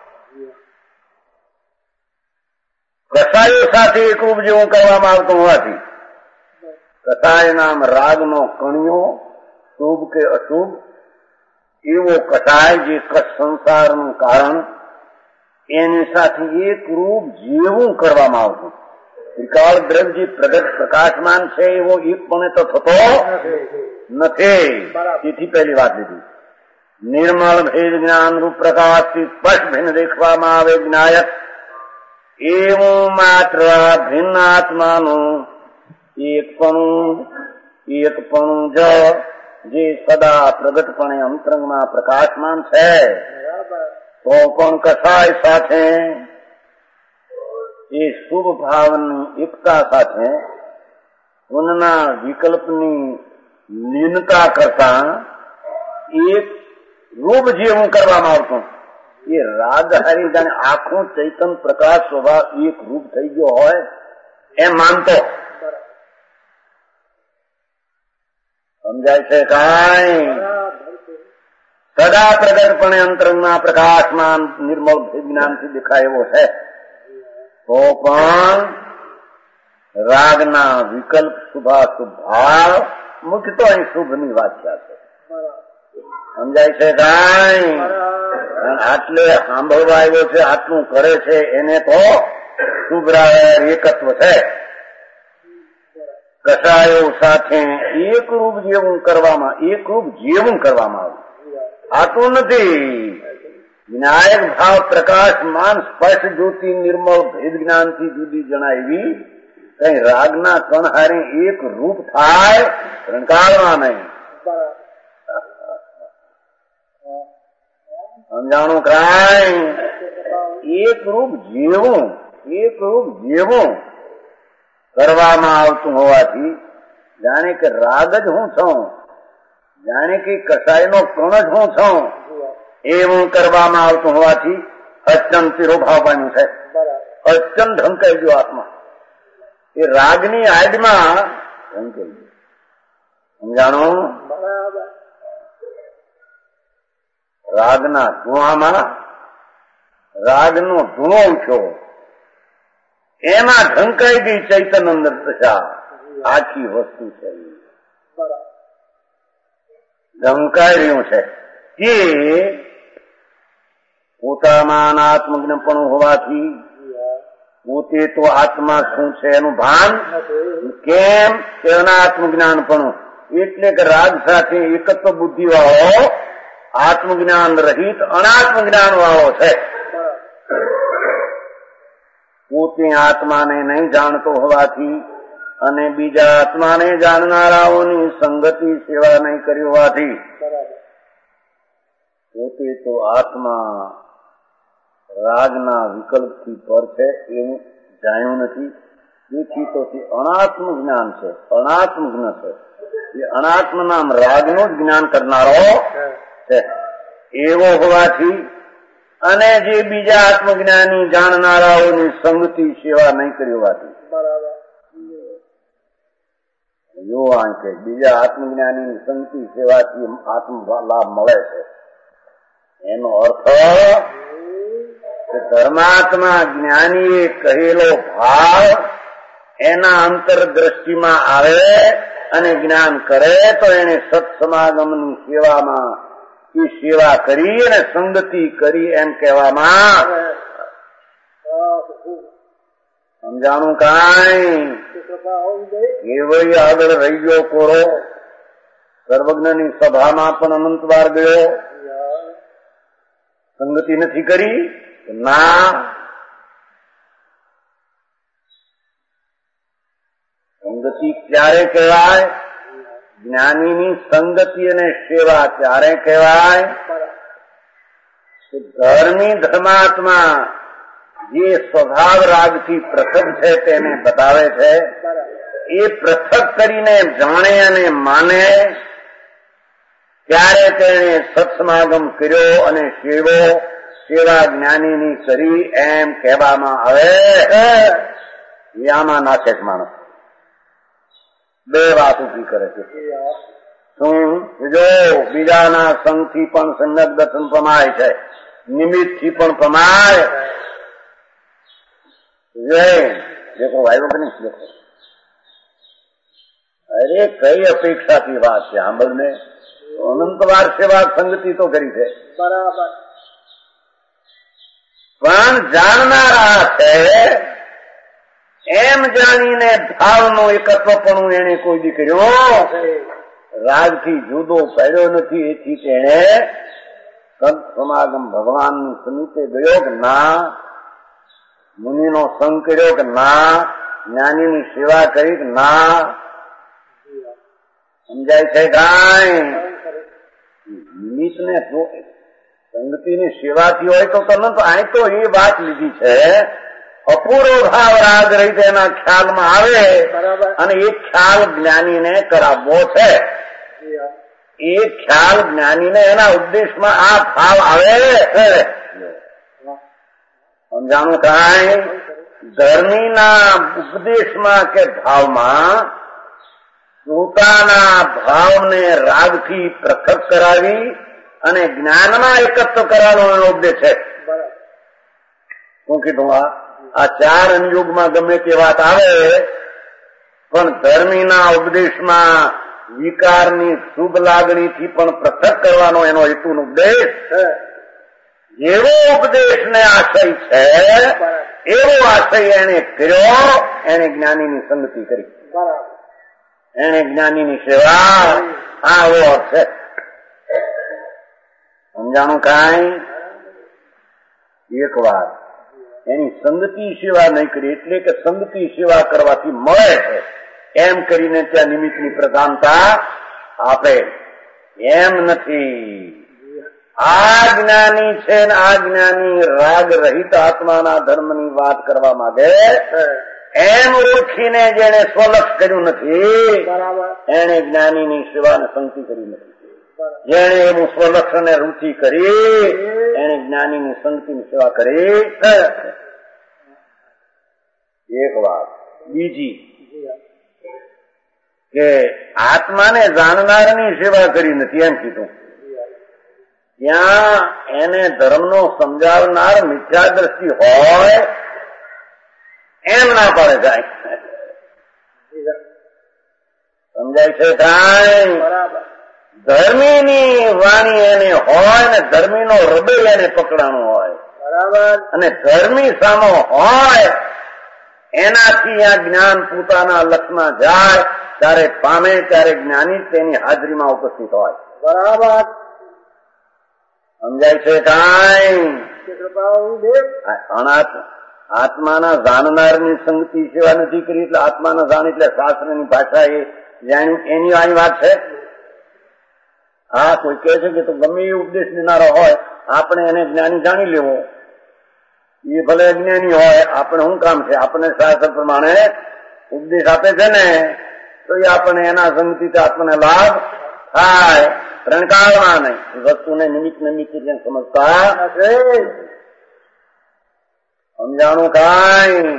કસાયો સાથે એકરૂપ જેવું કરવામાં આવતું હોવાથી કસાય નામ રાગનો કણિયો શુભ કે અશુભ એવો કસાય જે સંસારનું કારણ એની સાથે એક રૂપ જેવું કરવામાં આવતું. ત્રિકાળ દ્રવ્ય જે પ્રગટ પ્રકાશમાન છે એવો એકપણે તો થતો નથી. તેથી પહેલી વાત લીધી નિર્મળ ભેદ જ્ઞાન રૂપ પ્રકાશથી સ્પષ્ટ ભિન્ન દેખવામાં આવે જ્ઞાયક એવું માત્ર ભિન્ન આત્માનું એકપણું જે સદા પ્રગટપણે અંતરંગમાં પ્રકાશમાન છે. તો પણ કસાય સાથે એ શુભ ભાવની એકતા સાથે ઉનના વિકલ્પની લીનતા કરતા એક રૂપ જેવું કરવામાં આવતું. એ રાગ હારી જાણે આખું ચૈતન પ્રકાશ સ્વભાવ એક રૂપ થઈ ગયો હોય એમ માનતો. સમજાય છે કાંઈ? સદા પ્રગટપણે અંતરંગમાં પ્રકાશમાન નિર્મળ જ્ઞાનથી દેખાય એવો છે તો પણ રાગના વિકલ્પ શુભાશુભ ભાવ મુખ્ય તો અહીં શુભની વ્યાખ્યા છે. સમજાય છે કાંઈ? આટલે સાંભળવા આવ્યો છે, આટલું કરે છે એને તો શુભ એકત્વ છે. કસાયો સાથે એકરૂપ જેવું કરવામાં આવ્યું. આટલું નથી. વિનાયક ભાવ પ્રકાશમાન સ્પષ્ટ જ્યોતિ નિર્મળ ભેદ જ્ઞાનથી જુદી જણાવી કઈ રાગના કણહારે એક રૂપ થાય રણકારમાં નહીં. સમજાણું કાંઈ? એક રૂપ જેવું કરવામાં આવતું હોવાથી જાણે કે રાગ જ હું છું, જાણે કે કસાયનો કણ જ હું છું એવું કરવામાં આવતું હોવાથી અચન તિરોભાવ પામ્યું છે. અચન ઢંકાઈ ગયો આત્મા. એ રાગની આડમાં ઢંકાઈ ગયો. સમજાણું? રાગના ધુઆમાં રાગનો ધુઓ ઉઠ્યો, એમાં ઢંકાઈ ગઈ ચૈતન્ય અંદર દશા. આખી વસ્તુ છે, ઢંકાઈ રહ્યું છે કે પોતામાં આત્મજ્ઞપણું હોવાથી પોતે તો આત્મા શું છે એનું ભાન કેમ કે અનાત્મજ્ઞાનપણું એટલે કે રાગ સાથે એકત્વ બુદ્ધિ વાળો આત્મજ્ઞાન રહિત અનાત્મજ્ઞાન વાળો છે. પોતે આત્માને નહીં જાણતો હોવાથી અને બીજા આત્માને જાણનારાઓની સંગતિ સેવા નહીં કરી હોવાથી પોતે તો આત્મા રાગના વિકલ્પથી પર છે એવું જાણ્યું નથી. તેથી તો તે અનાત્મ જ્ઞાન છે, અનાત્મજ્ઞ છે. એ અનાત્મ નામ રાગનું જ જ્ઞાન કરનારો છે. એવો હોવાથી અને જે બીજા આત્મજ્ઞાની જાણનારાઓની સંગતિ સેવા નહીં કરી હોવાથી જો આંકે બીજા આત્મજ્ઞાની સંગતિ સેવાથી આત્મ લાભ મળે છે. એનો અર્થ કે ધર્માત્મા જ્ઞાનીએ કહેલો ભાવ એના અંતરદ્રષ્ટિમાં આવે અને જ્ઞાન કરે તો એને સત્સમાગમની સેવામાં એ સેવા કરી અને સંગતિ કરી એમ કહેવામાં. સમજાણું કાંઈ? એવય આગળ રહી ગયો કોરો. સર્વજ્ઞની સભામાં પણ અનંત વાર ગયો, સંગતિ નથી કરી. ના, સંગતિ ક્યારે કહેવાય? જ્ઞાનીની સંગતિ અને સેવા ક્યારે કહેવાય? ધર્મી ધર્માત્મા જે સ્વભાવ રાગથી પૃથક છે તેને બતાવે છે. એ પૃથક કરીને જાણે અને માને ત્યારે તેને સત્સમાગમ કર્યો અને સેવા જ્ઞાનીની કરી એમ કહેવામાં આવે. આમાં નાખે છે માણસ. બે વાત ઉભી કરે છે. શું? જો બીજાના સંગથી પણ સંગત દર્શન પમાય છે, નિમિત્તથી પણ પમાય. દેખો આવ્યો કે નહીં? દેખો, અરે કઈ અપેક્ષાથી વાત છે સાંભળને. અનંત વાર સેવા સંગતિ તો કરી છે બરાબર, પણ જાણનારા છે એમ જાણીને ભાવનો એકત્વપણું એને કોઈ દીકર્યો રાગથી જુદો પડ્યો નથી. એથી તેને સંત સમાગમ ભગવાનની સમીપે ગયો કે ના, મુનિનો સંગ કર્યો કે ના, જ્ઞાનીની સેવા કરી કે ના. સમજાય છે કાંઈ? નિમિત્ત ને સંગતિની સેવાથી હોય તો તમે તો અહીં તો એ વાત લીધી છે અપૂર્વ ભાવ રાગ રહી એના ખ્યાલમાં આવે અને એ ખ્યાલ જ્ઞાનીને કરાવવો છે. એ ખ્યાલ જ્ઞાનીને એના ઉદ્દેશમાં આ ભાવ આવે. સમજાણું કાંઈ? ધર્મીના ઉપદેશમાં કે ભાવમાં શ્રોતાના ભાવને રાગથી પૃથક કરાવી અને જ્ઞાનમાં એકત્વ કરવાનો એનો ઉપદેશ છે. શું કીધું? આ આ 4 અંયુગમાં ગમે તે વાત આવે પણ ધર્મીના ઉપદેશમાં વિકારની શુભ લાગણીથી પણ પૃથક કરવાનો એનો હેતુનો ઉપદેશ જેવો ઉપદેશને આશય છે એવો આશય એને કર્યો. એને જ્ઞાનીની સંગતિ કરી, એને જ્ઞાનીની સેવા. આવો અર્થ છે. સમજાણું કાંઈ? એક વાર એની સંગતિ સેવા નહીં કરી એટલે કે સંગતિ સેવા કરવાથી મળે છે એમ કરીને ત્યાં નિમિત્તની પ્રધાનતા આપે એમ નથી. આ જ્ઞાની છે ને આ જ્ઞાની રાગ રહિત આત્માના ધર્મની વાત કરવા માંગે એમ ઓળખીને જેને સ્વલક્ષ કર્યું નથી એને જ્ઞાનીની સેવાને સંગતિ કરી નથી. જેને એનું સ્વલક્ષ અને રુચિ કરી એને જ્ઞાનીની સંગતિની સેવા કરી. એક વાત. બીજી કે આત્માને જાણનારની સેવા કરી નથી એમ કીધું. ત્યાં એને ધર્મનો સમજાવનાર મિથ્યા દ્રષ્ટિ હોય એમ ના પડે જાય. સમજાય છે કાંઈ? ધર્મીની વાણી એને હોય ને ધર્મીનો હૃદય એને પકડાણું હોય અને ધર્મી સામો હોય એનાથી આ જ્ઞાન પોતાના લક્ષમાં જાય ત્યારે પામે ત્યારે જ્ઞાની તેની હાજરીમાં ઉપસ્થિત હોય. બરાબર. સમજાય છે કાંઈ? આત્માના જાણનારની સંગતિ સેવા નથી કરી એટલે આત્માના જાણ એટલે શાસ્ત્રની ભાષા એ જાણ્યું એની આની વાત છે. હા, કોઈ કહે છે કે તો ગમે એ ઉપદેશ દેનારો હોય આપણે એને જ્ઞાની જાણી લેવો. એ ભલે અજ્ઞાની હોય, આપણે શું કામ છે? આપણે શાસ્ત્ર પ્રમાણે ઉપદેશ આપે છે ને તો એ આપણને એના સંગતિથી આપણને લાભ થાય. રણકાળમાં નહીં, વસ્તુને નિમિત્ત સમજતા નથી. સમજાણું કાંઈ?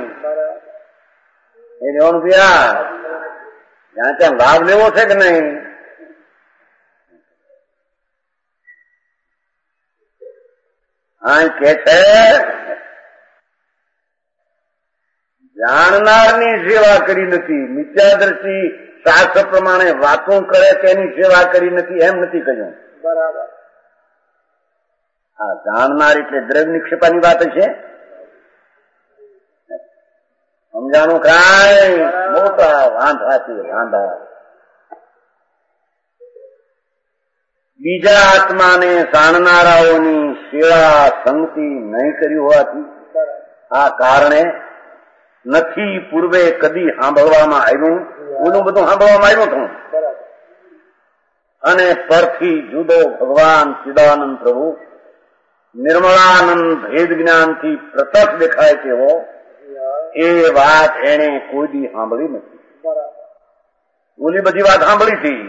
એ લેવાનું પ્યા જ્યાં ત્યાં લાભ લેવો છે કે નહીં? કે છે જાણનારની સેવા કરી નથી. મિથ્યા દ્રષ્ટિ શાસ્ત્ર પ્રમાણે વાતો કરે તેની સેવા કરી નથી એમ નથી કહ્યું. બરાબર. હા, જાણનાર એટલે દ્રવ્ય નિક્ષેપાની વાત છે. સમજાણું કાંઈ? મોટા વાંધાથી વાંધા. બીજા આત્માને જાણનારાઓની સેવા સંગતિ નહીં કરી હોવાથી આ કારણે નથી પૂર્વે કદી સાંભળવામાં આવ્યું. ઓલું બધું સાંભળવામાં આવ્યું હતું અને પરથી જુદો ભગવાન ચિદાનંદ પ્રભુ નિર્મળાનંદ ભેદ જ્ઞાનથી પ્રત્યક્ષ દેખાય તેવો એ વાત એને કોઈ દી સાંભળી નથી. ઓલી બધી વાત સાંભળી હતી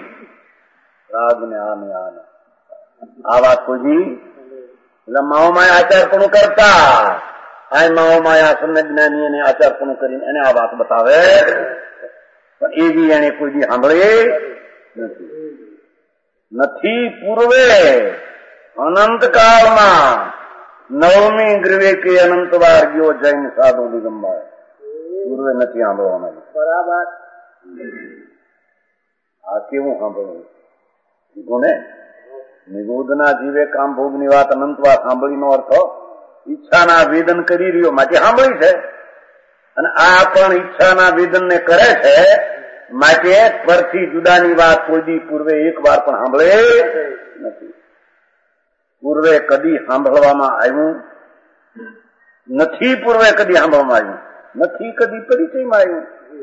આ વાત કોઈ દી એટલે માઓમાં આચારપણું કરતા આ માઓમાં આસન જ્ઞાની એને આચારપણું કરીને એને આ વાત બતાવે પણ એવી એને કોઈ દી સાંભળી નથી. પૂર્વે અનંતકાળમાં 9મી ગ્રીવેકે અનંત વાર ગયો જૈન સાધુ દિગંબર પૂર્વે નથી સાંભળવામાં. બરાબર. આ કેવું સાંભળવું? ને નિગોદના જીવે કામ ભોગની વાત અનંત વાર સાંભળીનો અર્થ ઈચ્છાના વેદન કરી રહ્યો માટે સાંભળી છે અને આ પણ ઈચ્છાના વેદનને કરે છે માટે પરથી જુદાની વાત કોઈ દી પૂર્વે એક વાર પણ સાંભળે નથી. પૂર્વે કદી સાંભળવામાં આવ્યું નથી. પૂર્વે કદી સાંભળવામાં આવ્યું નથી. કદી પરિચયમાં આવ્યું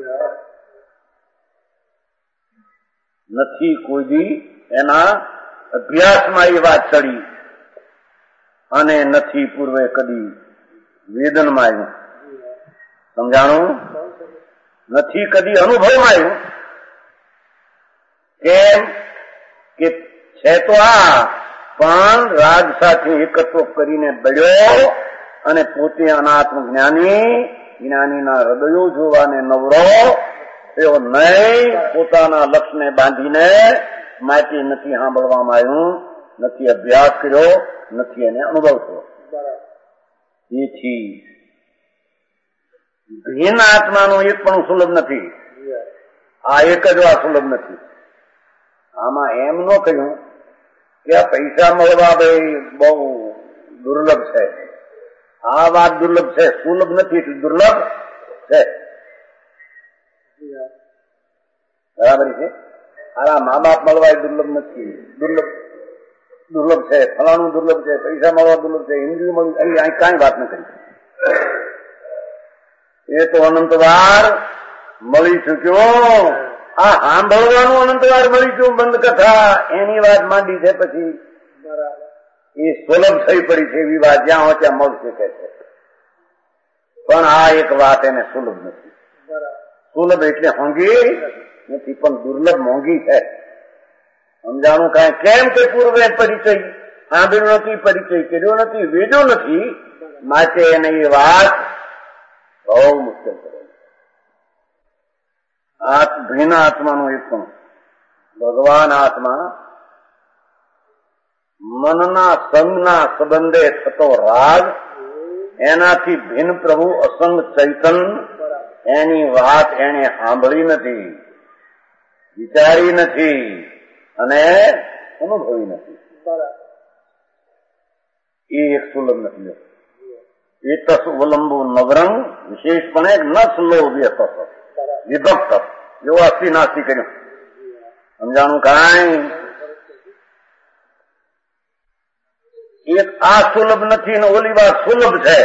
નથી. કોઈ દી એના અભ્યાસમાં એ વાત ચડી અને નથી પૂર્વે કદી વેદનમાં આવ્યું. સમજાણું? નથી કદી અનુભવમાં આવ્યું. કેમ કે છે તો આ પણ રાગ સાથે એકત્વ કરીને બળ્યો અને પોતે અનાત્મ જ્ઞાનીના હૃદયો જોવાને નવરો એવો નહીં. પોતાના લક્ષ્યને બાંધીને માટે નથી સાંભળવામાં આવ્યું, નથી અભ્યાસ કર્યો, નથી એને અનુભવ થયો. એથી ભિન્ન આત્માનું એક પણ સુલભ નથી. આ એક જ વાત સુલભ નથી. આમાં એમ ન કહ્યું કે આ પૈસા મળવા ભાઈ બહુ દુર્લભ છે. આ વાત દુર્લભ છે, સુલભ નથી એટલે દુર્લભ છે. બરાબર છે. આ મા બાપ મળવા એ દુર્લભ નથી, દુર્લભ છે. ફલાણું દુર્લભ છે, પૈસા મળવા દુર્લભ છે, હિન્દુ મળવું અહીં કાંઈ વાત ન કરી. એ તો અનંતવાર મળી ચૂક્યો. આ સાંભળવાનું અનંતવાર મળી ગયું. બંધ કથા એની વાત માંડી છે. પછી એ સુલભ થઈ પડી છે એવી વાત જ્યાં હોય ત્યાં મળશે કે છે. પણ આ એક વાત એને સુલભ નથી. સુલભ એટલે મોંઘી નથી, પણ દુર્લભ મોંઘી છે. સમજાણું કાંઈ કેમ કે પૂર્વે પરિચય સાંભળ્યો નથી, પરિચય કર્યો નથી, વેદ્યો નથી, માટે એને એ વાત બહુ મુશ્કેલ કરે. ભિન્ન આત્માનું એક પણ ભગવાન આત્મા મનના સંગના સંબંધે થતો રાગ, એનાથી ભિન્ન પ્રભુ અસંગ ચૈતન, એની વાત એને સાંભળી નથી, વિચારી નથી અને અનુભવી નથી. એ એક સુલભ નથી. એતસ ઉલંબુ નવરંગ વિશેષપણે ન સ્લો વ્યસ્ત વિભક્ત એવો અસ્થિ નાસ્તિ કર્યું. સમજાણું કાંઈ? એક આ સુલભ નથી ને ઓલી વાત સુલભ છે.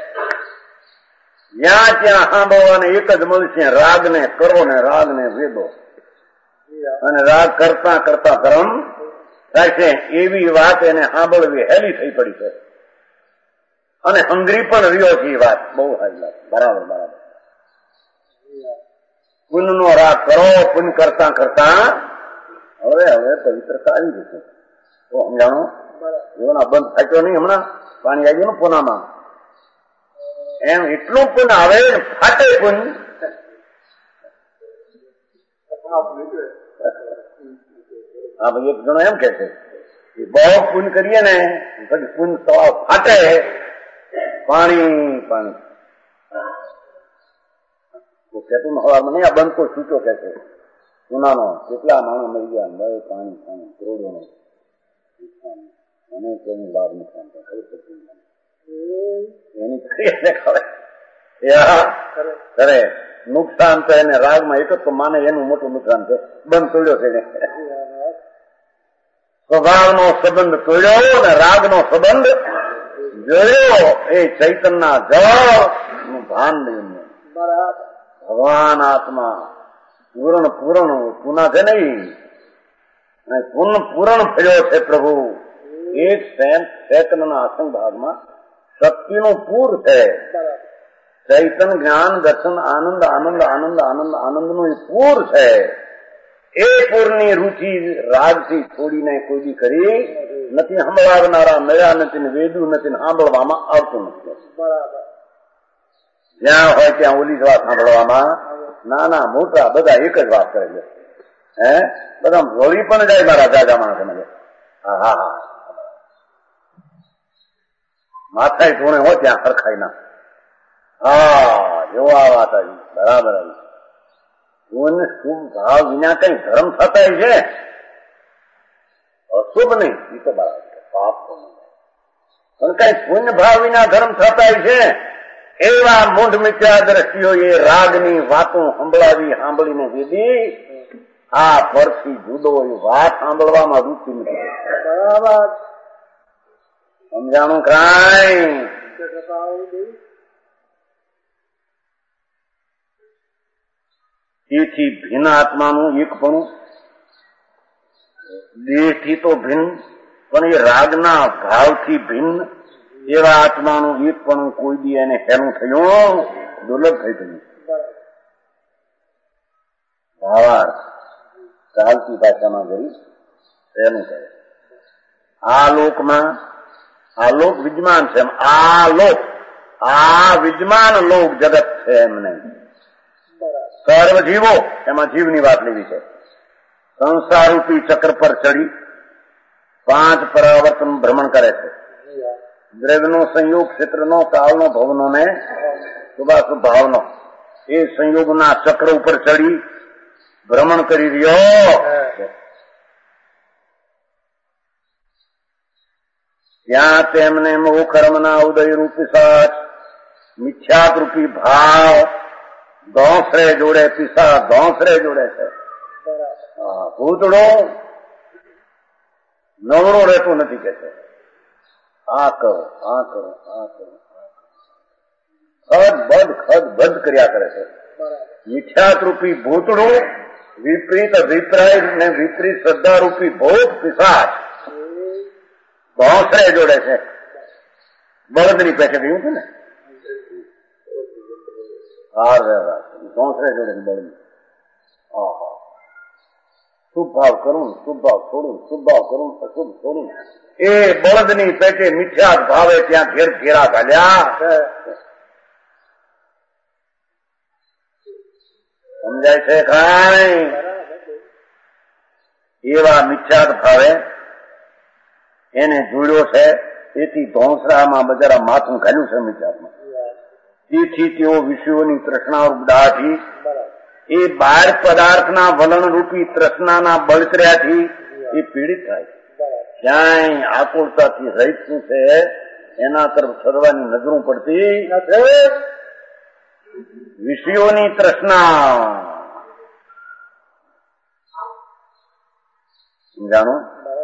જ્યાં ત્યાં સાંભળવાને એક જ મળશે, રાગ ને કરો ને રાગ ને વેદો, અને રાગ કરતા કરતા ધર્મ થાય છે. એવી વાત એને સાંભળવી હેલી થઈ પડી છે. અને હંગરી પણ રહ્યો છે. એ વાત બહુ સારી વાત. બરાબર બરાબર. પુન નો રાગ કરો, પુન કરતા કરતા હવે પવિત્રતા આવી જશે. તો સમજાણો એવોના બંધ થાક્યો નહીં. હમણાં પાણી આવી ગયું ને પુનામાં, એમ એટલું પુન આવે ફાટે પુન. હા ભાઈ, એક જણો એમ કે છે બહુ પુન કરીએ ને પછી પુન તળાવ ફાટે, પાણી પાણી કેતું હવામાં નહીં. આ બંધ કોઈ છૂટો કે છે પુનાનો કેટલા માણસ મરી ગયા, બહુ પાણી પાણી કરોડો નો, અને તેનું લાભ નુકસાન એની ખરે નુકસાન તો એને રાગમાં એક જ તો માને એનું મોટું નુકસાન છે. બંધ તોડ્યો છે સ્વભાવનો સંબંધ તોડ્યો ને રાગનો સંબંધ જોયો. એ ચૈતનના જળ નું ભાન નહીં. ભગવાન આત્મા પૂર્ણ પૂના છે નહીં, પૂર્ણ ફર્યો છે પ્રભુ. એક સેકન્ડના અસંગ ભાગમાં શક્તિનું પૂર છે. ચૈતન જ્ઞાન દર્શન આનંદ આનંદ આનંદ આનંદ આનંદનું પૂર છે. એ પૂરની રુચિ રાગથી છોડીને કોઈ દી કરી નથી. સાંભળાવનારા મળ્યા નથી, વેદું નથી, સાંભળવામાં આવતું નથી. જ્યાં હોય ત્યાં ઓલી જ વાત સાંભળવામાં, નાના મોટા બધા એક જ વાત કરે છે. બધા વળી પણ જાય મારા દાદા માણસ. હા હા હા, માથાય ધોણે હોય ત્યાં સરખાઈ ના. હા, જો આ વાત આવી બરાબર આવી. શુભ ભાવ વિના કઈ ધર્મ થતા છે, અશુભ નહીં. એ તો બરાબર પાપ પણ કઈ પુણ્ય ભાવ વિના ધર્મ થતા છે. એવા મૂઢ મિથ્યા દ્રષ્ટિઓ એ રાગની વાતો સાંભળીને દીધી આ પરથી જુદો એ વાત સાંભળવામાં રૂચિ નથી. બરાબર સમજાણું કાંઈ? તેથી ભિન્ન આત્માનું એકપણું દેહથી તો ભિન્ન, પણ એ રાગના ભાવથી ભિન્ન એવા આત્માનું એકપણું કોઈ દી એને હેરું થયું દુર્લભ થઈ ગયું. ભાવાર્થ ચાલતી ભાષામાં ગઈ એનું કહે. આ લોકમાં આ લોક વિદ્યમાન છે. આ વિદ્યમાન લોક જગત છે એમને સર્વ જીવો, એમાં જીવની વાત લેવી છે. સંસારરૂપી ચક્ર પર ચડી 5 પરાવર્તન ભ્રમણ કરે છે. દ્રવ્યનો સંયોગ, ક્ષેત્રનો, કાળનો, ભવનો ને શુભાશુભ ભાવનો એ સંયોગના ચક્ર ઉપર ચડી ભ્રમણ કરી રહ્યો. ત્યાં તેમને મોહ કર્મના ઉદય રૂપી સાચ મિથ્યાત રૂપી ભાવ ધોંસરે જોડે પિસા ધોંસરે જોડે છે. ભૂતડો નવરો રહેતું નથી કે છે. આ કરો આ કરો આ કરો ખદ બધ કર્યા કરે છે. મિથ્યાત રૂપી ભૂતડું વિપરીત અભિપ્રાય ને વિપરીત શ્રદ્ધા રૂપી ભૂત પિશાચ ભોંસરે જોડે છે. બળદની પેટે કહ્યું હતું ને, ભોંસરે જોડે બળદ. શુભ ભાવ કરું શુભ ભાવ છોડું, શુભ ભાવ કરું અશુભ છોડું. એ બળદની પેટે મિથ્યાત ભાવે ત્યાં ઘેર ઘેરા ચાલ્યા. સમજાય છે કાંઈ? એવા મિથ્યાત ભાવે એને જોડ્યો છે. તેથી ધોંસરામાં બજારા માથું ઘાલ્યું છે મિથ્યાતમાં. તેથી તેઓ વિષયોની તૃષ્ણા દાથી એ બાર પદાર્થના વલણ રૂપી તૃષ્ણાના બળતર્યાથી એ પીડિત થાય. ક્યાંય આકુળતાથી રહિત શું છે એના તરફ સર્વાની નજરું પડતી નથી. વિષયોની તૃષ્ણા સમજાણું?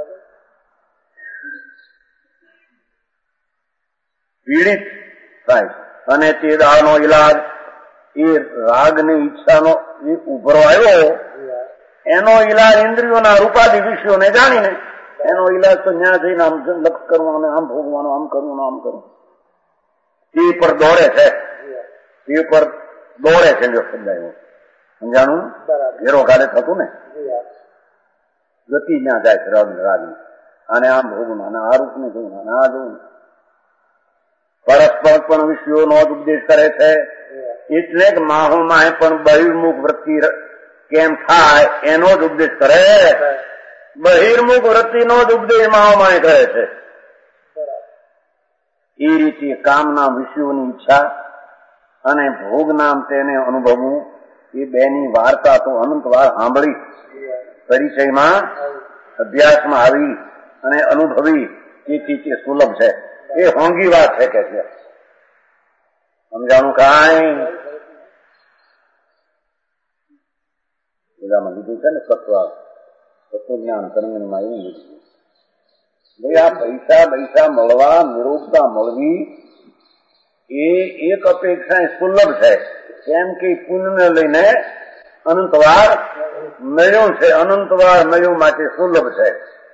પીડિત થાય. અને તે દાળનો ઈલાજ એ રાગની ઈચ્છાનો જે ઉભરો આવ્યો એનો ઈલાજ ઇન્દ્રિયોના રૂપાદી વિષયોને જાણીને એનો ઈલાજ તો ન્યા જઈને આમ લક્ષ કરવાનો, આમ ભોગવાનો, આમ કરવાનું, આમ કરવું. તે પર દોડે છે, તે પર દોડે છે. જો સમજાયું? સમજાણું? ઘેરો કાલે થતું ને ગતિ ના જાય છે રાગની. આને આમ ભોગવું, અને આ રૂપને જોવું, અને આ જોવું. પરસ્પર પણ વિષયોનો જ ઉપદેશ કરે છે. એટલે જ માહોમાં પણ બહિર્મુખ વૃત્તિ કેમ થાય એનો જ ઉપદેશ કરે. બહિર્મુખ વૃત્તિનો જ ઉપદેશ માહોમાં કરે છે. એ રીતે કામના વિષયોની ઈચ્છા અને ભોગ નામ તેને અનુભવવું એ બેની વાર્તા તો અનંત વાર સાંભળી, પરિચયમાં અભ્યાસમાં આવી અને અનુભવી. તેથી તે સુલભ છે. એ હોંગી વાત છે કે છે. સમજાણું કાંઈ? બધામાં લીધું છે ને તત્વજ્ઞાન તરંગમાં એવું લીધું. ભાઈ આ પૈસા મળવા, નિરોગતા મળવી એ એક અપેક્ષા સુલભ છે. કેમ કે પુણ્યને લઈને અનંતવાર મળ્યું છે. અનંતવાર મળ્યું માટે સુલભ છે.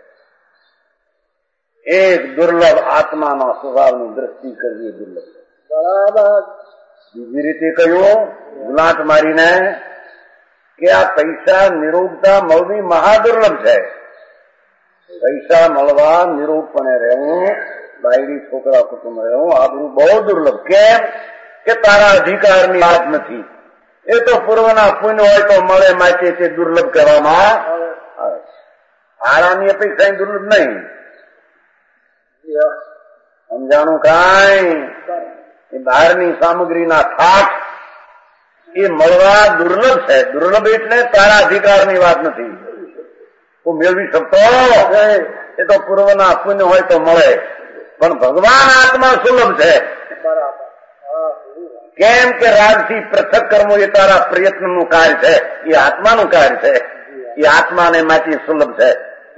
એક દુર્લભ આત્માના સ્વભાવની દ્રષ્ટિ કરવી દુર્લભ છે. બરાબર. બીજી રીતે કહ્યું ગુલાટ મારીને કે આ પૈસા નિરોગતા મળવી મહાદુર્લભ છે. પૈસા મળવા, નિરોગપણે રહેવું, બાયડી છોકરા કુટુંબ રહેવું, આ બધું બહુ દુર્લભ. કેમ કે તારા અધિકારની વાત નથી. એ તો પૂર્વના પુણ્ય હોય તો મળે માટે તે દુર્લભ કહેવામાં આવે. આરાની અપેક્ષા દુર્લભ નહીં. સમજાણું કાંઈ? એ બહારની સામગ્રીના થાક એ મળવા દુર્લભ છે. દુર્લભ એટલે તારા અધિકારની વાત નથી. તું મેળવી શકતો એ તો પૂર્વના પુણ્ય હોય તો મળે. પણ ભગવાન આત્મા સુલભ છે. કેમ કે રાજથી પૃથક કર્મો એ તારા પ્રયત્નનું કાર્ય છે. એ આત્માનું કાર્ય છે. એ આત્માને માટે સુલભ છે.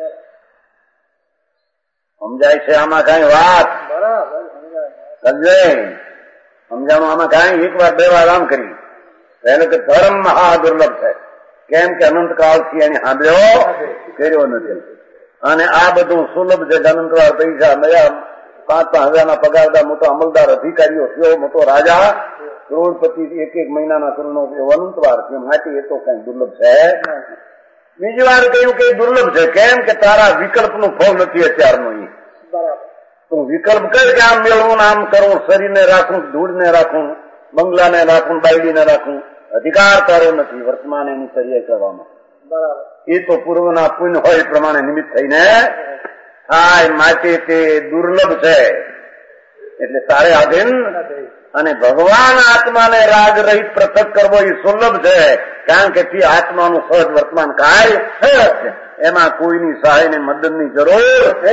સમજાય છે આમાં કઈ વાત? સમજાય? સમજાણું આમાં કઈ? એક વાર બે વાર આમ કરી. પહેલો કે ધર્મ મહાદુર્લભ છે. કેમ કે અનંતકાળથી એને સાંભળ્યો કર્યો નથી. અને આ બધું સુલભ છે. અનંતવાર પૈસા મળ્યા, 5-5 હજારના પગારદાર મોટો અમલદાર અધિકારીઓ થયો, મોટો રાજા, કરોડપતિ, એક મહિનાના કરોડનો અનંતવાર થયો. માટે એ તો કઈ દુર્લભ છે. બીજી વાર કહ્યું કે દુર્લભ છે. કેમ કે તારા વિકલ્પનું ફળ નથી અત્યારનું. તું વિકલ્પ કર કે આમ મેળવું, આમ કરવું, શરીરને રાખવું, ધૂળને રાખવું, બંગલાને રાખવું, બાયડીને રાખવું. અધિકાર તારો નથી વર્તમાન એની સરિયાઈ કરવામાં. એ તો પૂર્વના પુણ્ય હોય પ્રમાણે નિમિત્ત થઈને થાય. માટે તે દુર્લભ છે. એટલે તારે આધીન. અને ભગવાન આત્માને રાગ રહિત પૃથક કરવો એ સુલભ છે, કારણ કે તે આત્માનું સહજ વર્તમાન કાર્ય છે, એમાં કોઈની સહાય ને મદદની જરૂર છે.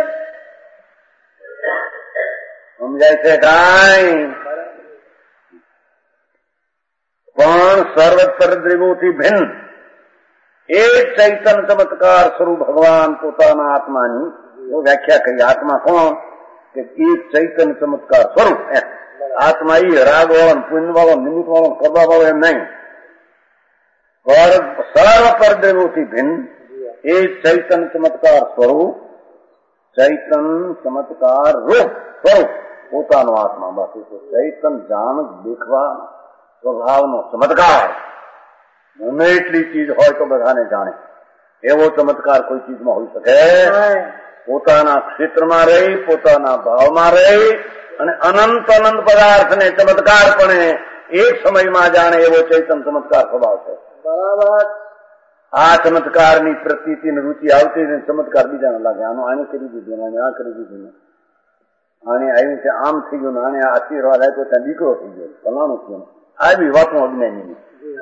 સમજાય છે કાંઈ? પણ સર્વત્ર દ્રિગુથી ભિન્ન એક ચૈતન્ય ચમત્કાર સ્વરૂપ ભગવાન પોતાના આત્માની વ્યાખ્યા કરી. આત્મા કોણ? કે એક ચૈતન્ય ચમત્કાર સ્વરૂપ. આત્મા એ રાગ વાળો, પુણ્ય વાળો, નિમિત્ત વાળો, કરવા વાળો એમ નહીં. સર્વ પરદેવોથી ભિન્ન એક ચૈતન્ય ચમત્કાર સ્વરૂપ, ચૈતન્ય ચમત્કાર રૂપ સ્વરૂપ પોતાનો આત્મા. બાકી તો ચૈતન્ય જાણ દેખવા સ્વભાવનો ચમત્કાર. ગમે એટલી ચીજ હોય તો બધાને જાણે એવો ચમત્કાર કોઈ ચીજમાં હોઈ શકે? પોતાના ક્ષેત્રમાં રહી, પોતાના ભાવમાં રહી અને અનંત અનંત પદાર્થને ચમત્કારપણે એક સમયમાં જાણે એવો ચૈતન્ય ચમત્કાર સ્વભાવ છે. બરાબર. આ ચમત્કારની પ્રતીતિની રુચિ આવતી ને ચમત્કાર બીજાને લાગે. આને કરી દીધું, આને આ કરી દીધું, આને આવ્યું છે આમ થઈ ગયું, આને આશીર્વાદ આપ્યો ત્યાં દીકરો થઈ ગયો, ફલાણું થયું. આવી વાતો અજ્ઞાની.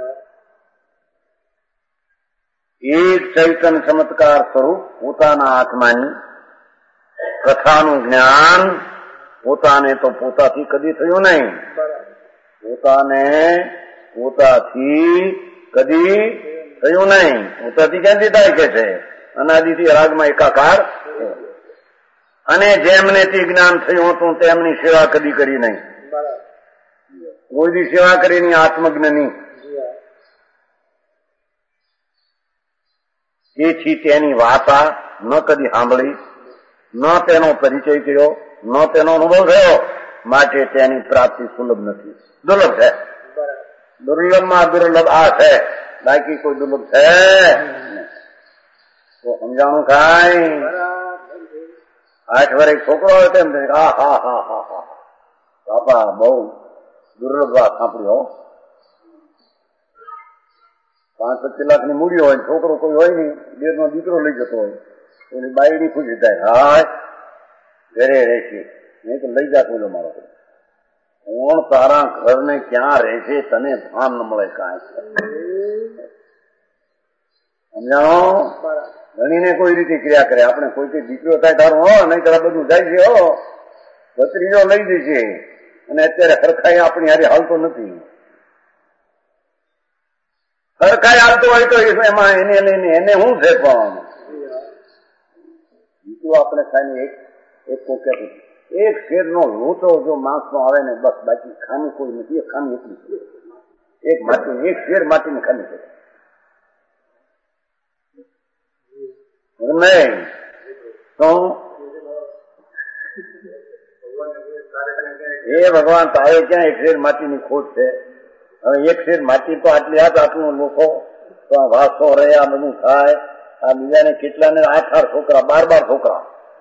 એક ચૈતન્ય ચમત્કાર સ્વરૂપ પોતાના આત્માની કથાનું જ્ઞાન પોતાને તો પોતાથી કદી થયું નહીં. પોતાને પોતાથી કદી થયું નહીં. પોતાથી ક્યાંથી થાય કે છે? અનાદિથી રાગમાં એકાકાર. અને જેમને તે જ્ઞાન થયું હતું તેમની સેવા કદી કરી નહીં. કોઈની સેવા કરીને આત્મજ્ઞની. તેથી તેની વાર્તા ન કદી સાંભળી, ન તેનો પરિચય કર્યો, ન તેનો અનુભવ થયો, માટે તેની પ્રાપ્તિ સુલભ નથી, દુર્લભ છે. દુર્લભમાં દુર્લભ આ છે, બાકી કોઈ દુર્લભ છે તો સમજાણું કાંઈ? 8 વર્ષ છોકરો હોય તેમ હા હા હા હા હા બાપા બહુ દુર્લભ વાત સાંભળ્યો. 5-25 લાખની મૂડી હોય, છોકરો કોઈ હોય નહીં, દેરનો દીકરો લઈ જતો હોય, એની બાયડી ખુશી થાય, હા ઘરે રહેશે, નહીં તો લઈ જા પેલો મારો. કોણ તારા ઘરને ક્યાં રહેશે તને ભાન ન મળે કાંઈ. સમજાણો? ગણીને કોઈ રીતે ક્રિયા કરે. આપણે કોઈ કઈ દીકરો થાય તારું હો, નહીં તારા બધું જાય છે હો, ભત્રીજો લઈ જશે. અને અત્યારે હરખાઈ આપણી હારે હાલતો નથી. હરખાઈ હાલતો હોય તો એમાં એને લઈને એને શું છે? પણ દીકરો આપણે ખાઈને એક પોકેટ એક શેરનો લોટો જો માંસનો આવે ને બસ, બાકી ખાની કોઈ નથી. એક ખાની એટલી એક માટી, એક શેર માટીની ખાની છે નહીં તો એ ભગવાન તારે ક્યાં એક શેર માટીની ખોટ છે? હવે એક શેર માટી તો આટલી હાથ આટલું લોકો તો આ વાસો રહે, આ બધું થાય. આ બીજાને કેટલાને 8-8 છોકરા, 12-12 છોકરા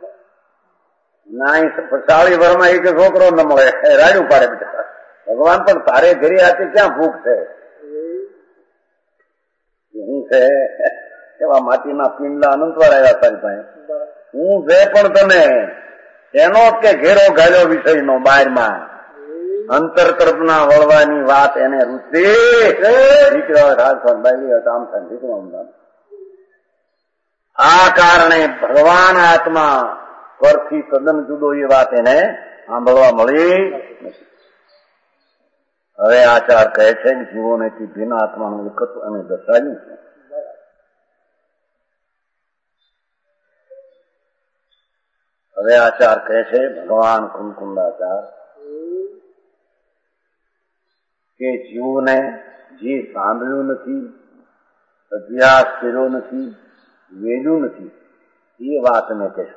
ના 40 વર્ષમાં એક છોકરો ન મળે, રાડ્યું પાડે બેટા. ભગવાન પણ તારે ઘરે હાથે ક્યાં ભૂખ છે? શું છે? એવા માટીના પિંડલા અનંતવાર આવ્યા તારી પાસે. હું છે પણ તને એનો કે ઘેરો ગાળ્યો વિષયનો બહારમાં અંતર તરફના વળવાની વાત એને રૂચે. દીકરા રાજસ્થાન બાઈ આમ થાય દીકરા. આ કારણે ભગવાન આત્મા પરથી તદ્દન જુદો એ વાત એને સાંભળવા મળી. હવે આચાર કહે છે કે જીવોને ભિન્ન આત્માનું એકત્વ અને દર્શાવ્યું છે. હવે આચાર કહે છે ભગવાન કુંકુંડાચાર કે જીવને જે સાંભળ્યું નથી, અભ્યાસ કર્યો નથી, વેલ્યું નથી, એ વાત મેં કહેશું.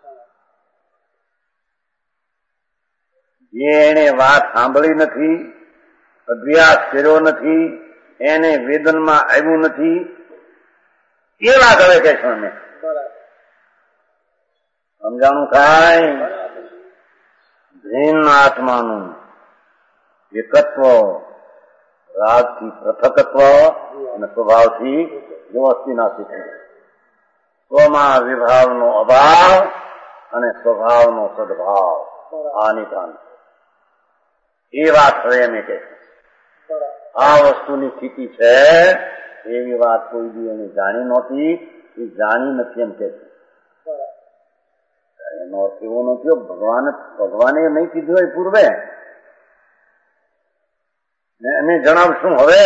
જે એને વાત સાંભળી નથી, અભ્યાસ કર્યો નથી, એને વેદનમાં આવ્યું નથી, એ વાત હવે કહેશું અમે. સમજાણું કાંઈ? ભિન્ન આત્માનું એકત્વ, રાગથી પૃથકત્વ અને સ્વભાવથી વ્યવસ્થિના શીખવું. સ્વમાં વિભાવનો અભાવ અને સ્વભાવનો સદભાવ. આની કાન એ વાત હવે એમ કે આ વસ્તુની સ્થિતિ છે એવી વાત કોઈ બી એને જાણી નહોતી, એ જાણી નથી એમ કે એનો અર્થ એવો નથી ભગવાને નહીં કીધું હોય પૂર્વે અમે જણાવશું હવે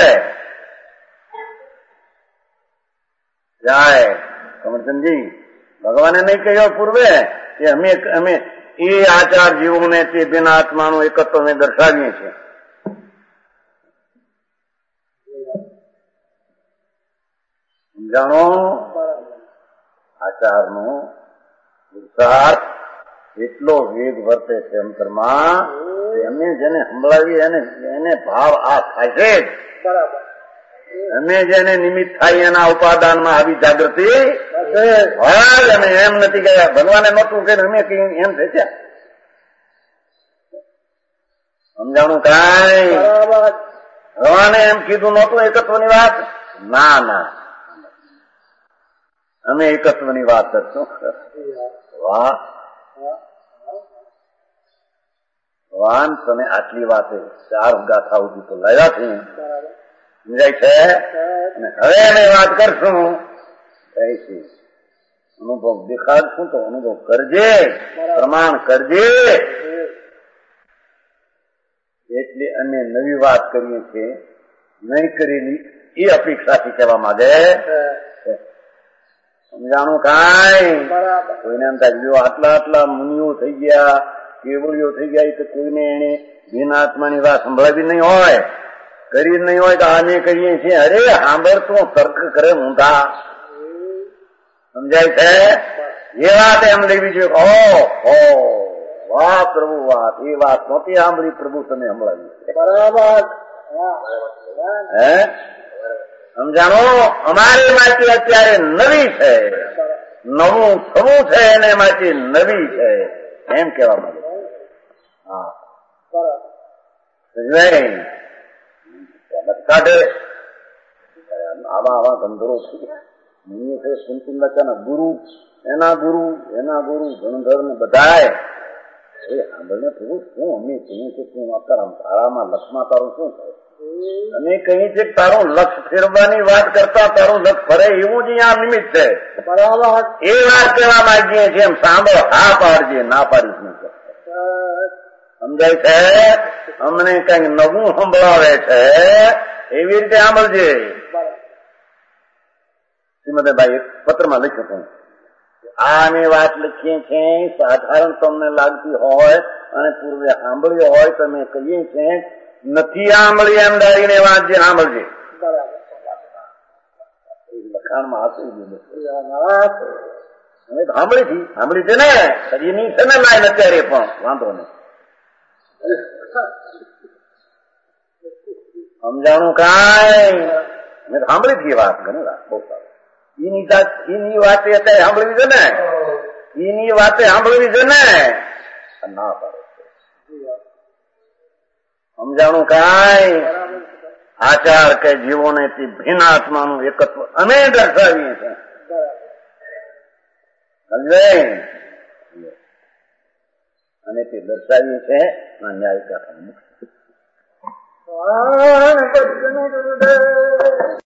જાય કમરચંદજી ભગવાને નહીં કહ્યું પૂર્વે કે અમે એ આચાર જીવોને તે બિન આત્માનું એકત્વ અમે દર્શાવીએ છીએ. સમજાણો આચારનો પુરુષાર્થ એટલો વેગ વર્તે છે અંતરમાં અમે જેને સંભળાવીએ એને ભાવ આ થાય છે જ. અમે જેને નિમિત્ત થાય એના ઉપાદાનમાં આવી જાગૃતિ અમે એમ નથી ગયા ભગવાને નહોતું કે અમે કઈ એમ થઈ છે. સમજાણું કાંઈ ભગવાને એમ કીધું નહોતું એકત્વની વાત. ના ના અમે એકત્વની વાત કરશું. વાહ ભગવાન તમે આટલી વાતે 4 ગાથા સુધી તો લાવ્યા છે સમજાય છે. અને હવે અમે વાત કરશું કહીશું અનુભવ દેખાડશું તો અનુભવ કરજે પ્રમાણ કરજે. એટલે અમે નવી વાત કરીએ છીએ નહીં કરેલી એ અપેક્ષાથી કહેવા માંગે. સમજાણું કાંઈ કોઈને એમ થાય આટલા મુનિઓ થઈ ગયા કેવળીઓ થઈ ગયા તો કોઈને એને બિનાત્માની વાત સંભળાવી નહીં હોય કરી નહીં હોય તો અમે કહીએ છીએ અરે સાંભળતો તર્ક કરે ઊંધા. સમજાય છે એ વાત એમ લેવી જોઈએ. ઓહો વાહ પ્રભુ વાત એ વાત નહોતી સાંભળી પ્રભુ તમે સંભળાવી બરાબર. હે સમજાણો અમારી માટે અત્યારે નવી છે નવું થવું છે એને માટે નવી છે એમ કેવા માંગે. હા કાઢે આવા ગંધરો છે કુંતુલ્લાચાના ગુરુ એના ગુરુ ગણધર ને બધાય સાંભળને પ્રભુ શું અમે કહીએ છીએ તું અત્યારે તારામાં લક્ષમાં તારું શું થાય અમે કહીએ છીએ તારું લક્ષ ફેરવવાની વાત કરતા તારું લક્ષ ફરે એવું જ અહીંયા નિમિત્ત છે. બરાબર એ વાત કહેવા માંગીએ છીએ એમ સાંભળો હા પાડજે ના પાડીશ નહીં. સમજાય છે અમને કઈક નવું સંભળાવે છે એવી રીતે સાંભળજે. શ્રીમદભાઈ એક પત્રમાં લખ્યું હતું આ અમે વાત લખીએ છીએ સાધારણ તમને લાગતી હોય અને પૂર્વે સાંભળ્યો હોય તો અમે કહીએ છીએ નથી સાંભળી એમ ડાળીને વાત જે સાંભળજે. લખાણમાં આપી સાંભળી છે ને શરીરની છે ને લાઈન અત્યારે પણ વાંધો નહીં. સમજાણું કાંઈ મેં સાંભળી હતી વાત ઘણી વાત બહુ સારું. એની વાતે અત્યારે સાંભળવી છે ને એની વાતે સાંભળવી છે ને ના પડે. સમજાણું કાંઈ આચાર કે જીવોને ભિન્ન આત્માનું એકત્વ અમે દર્શાવીએ છીએ. અને તે દર્શાવીએ છીએ ન્યાય કથા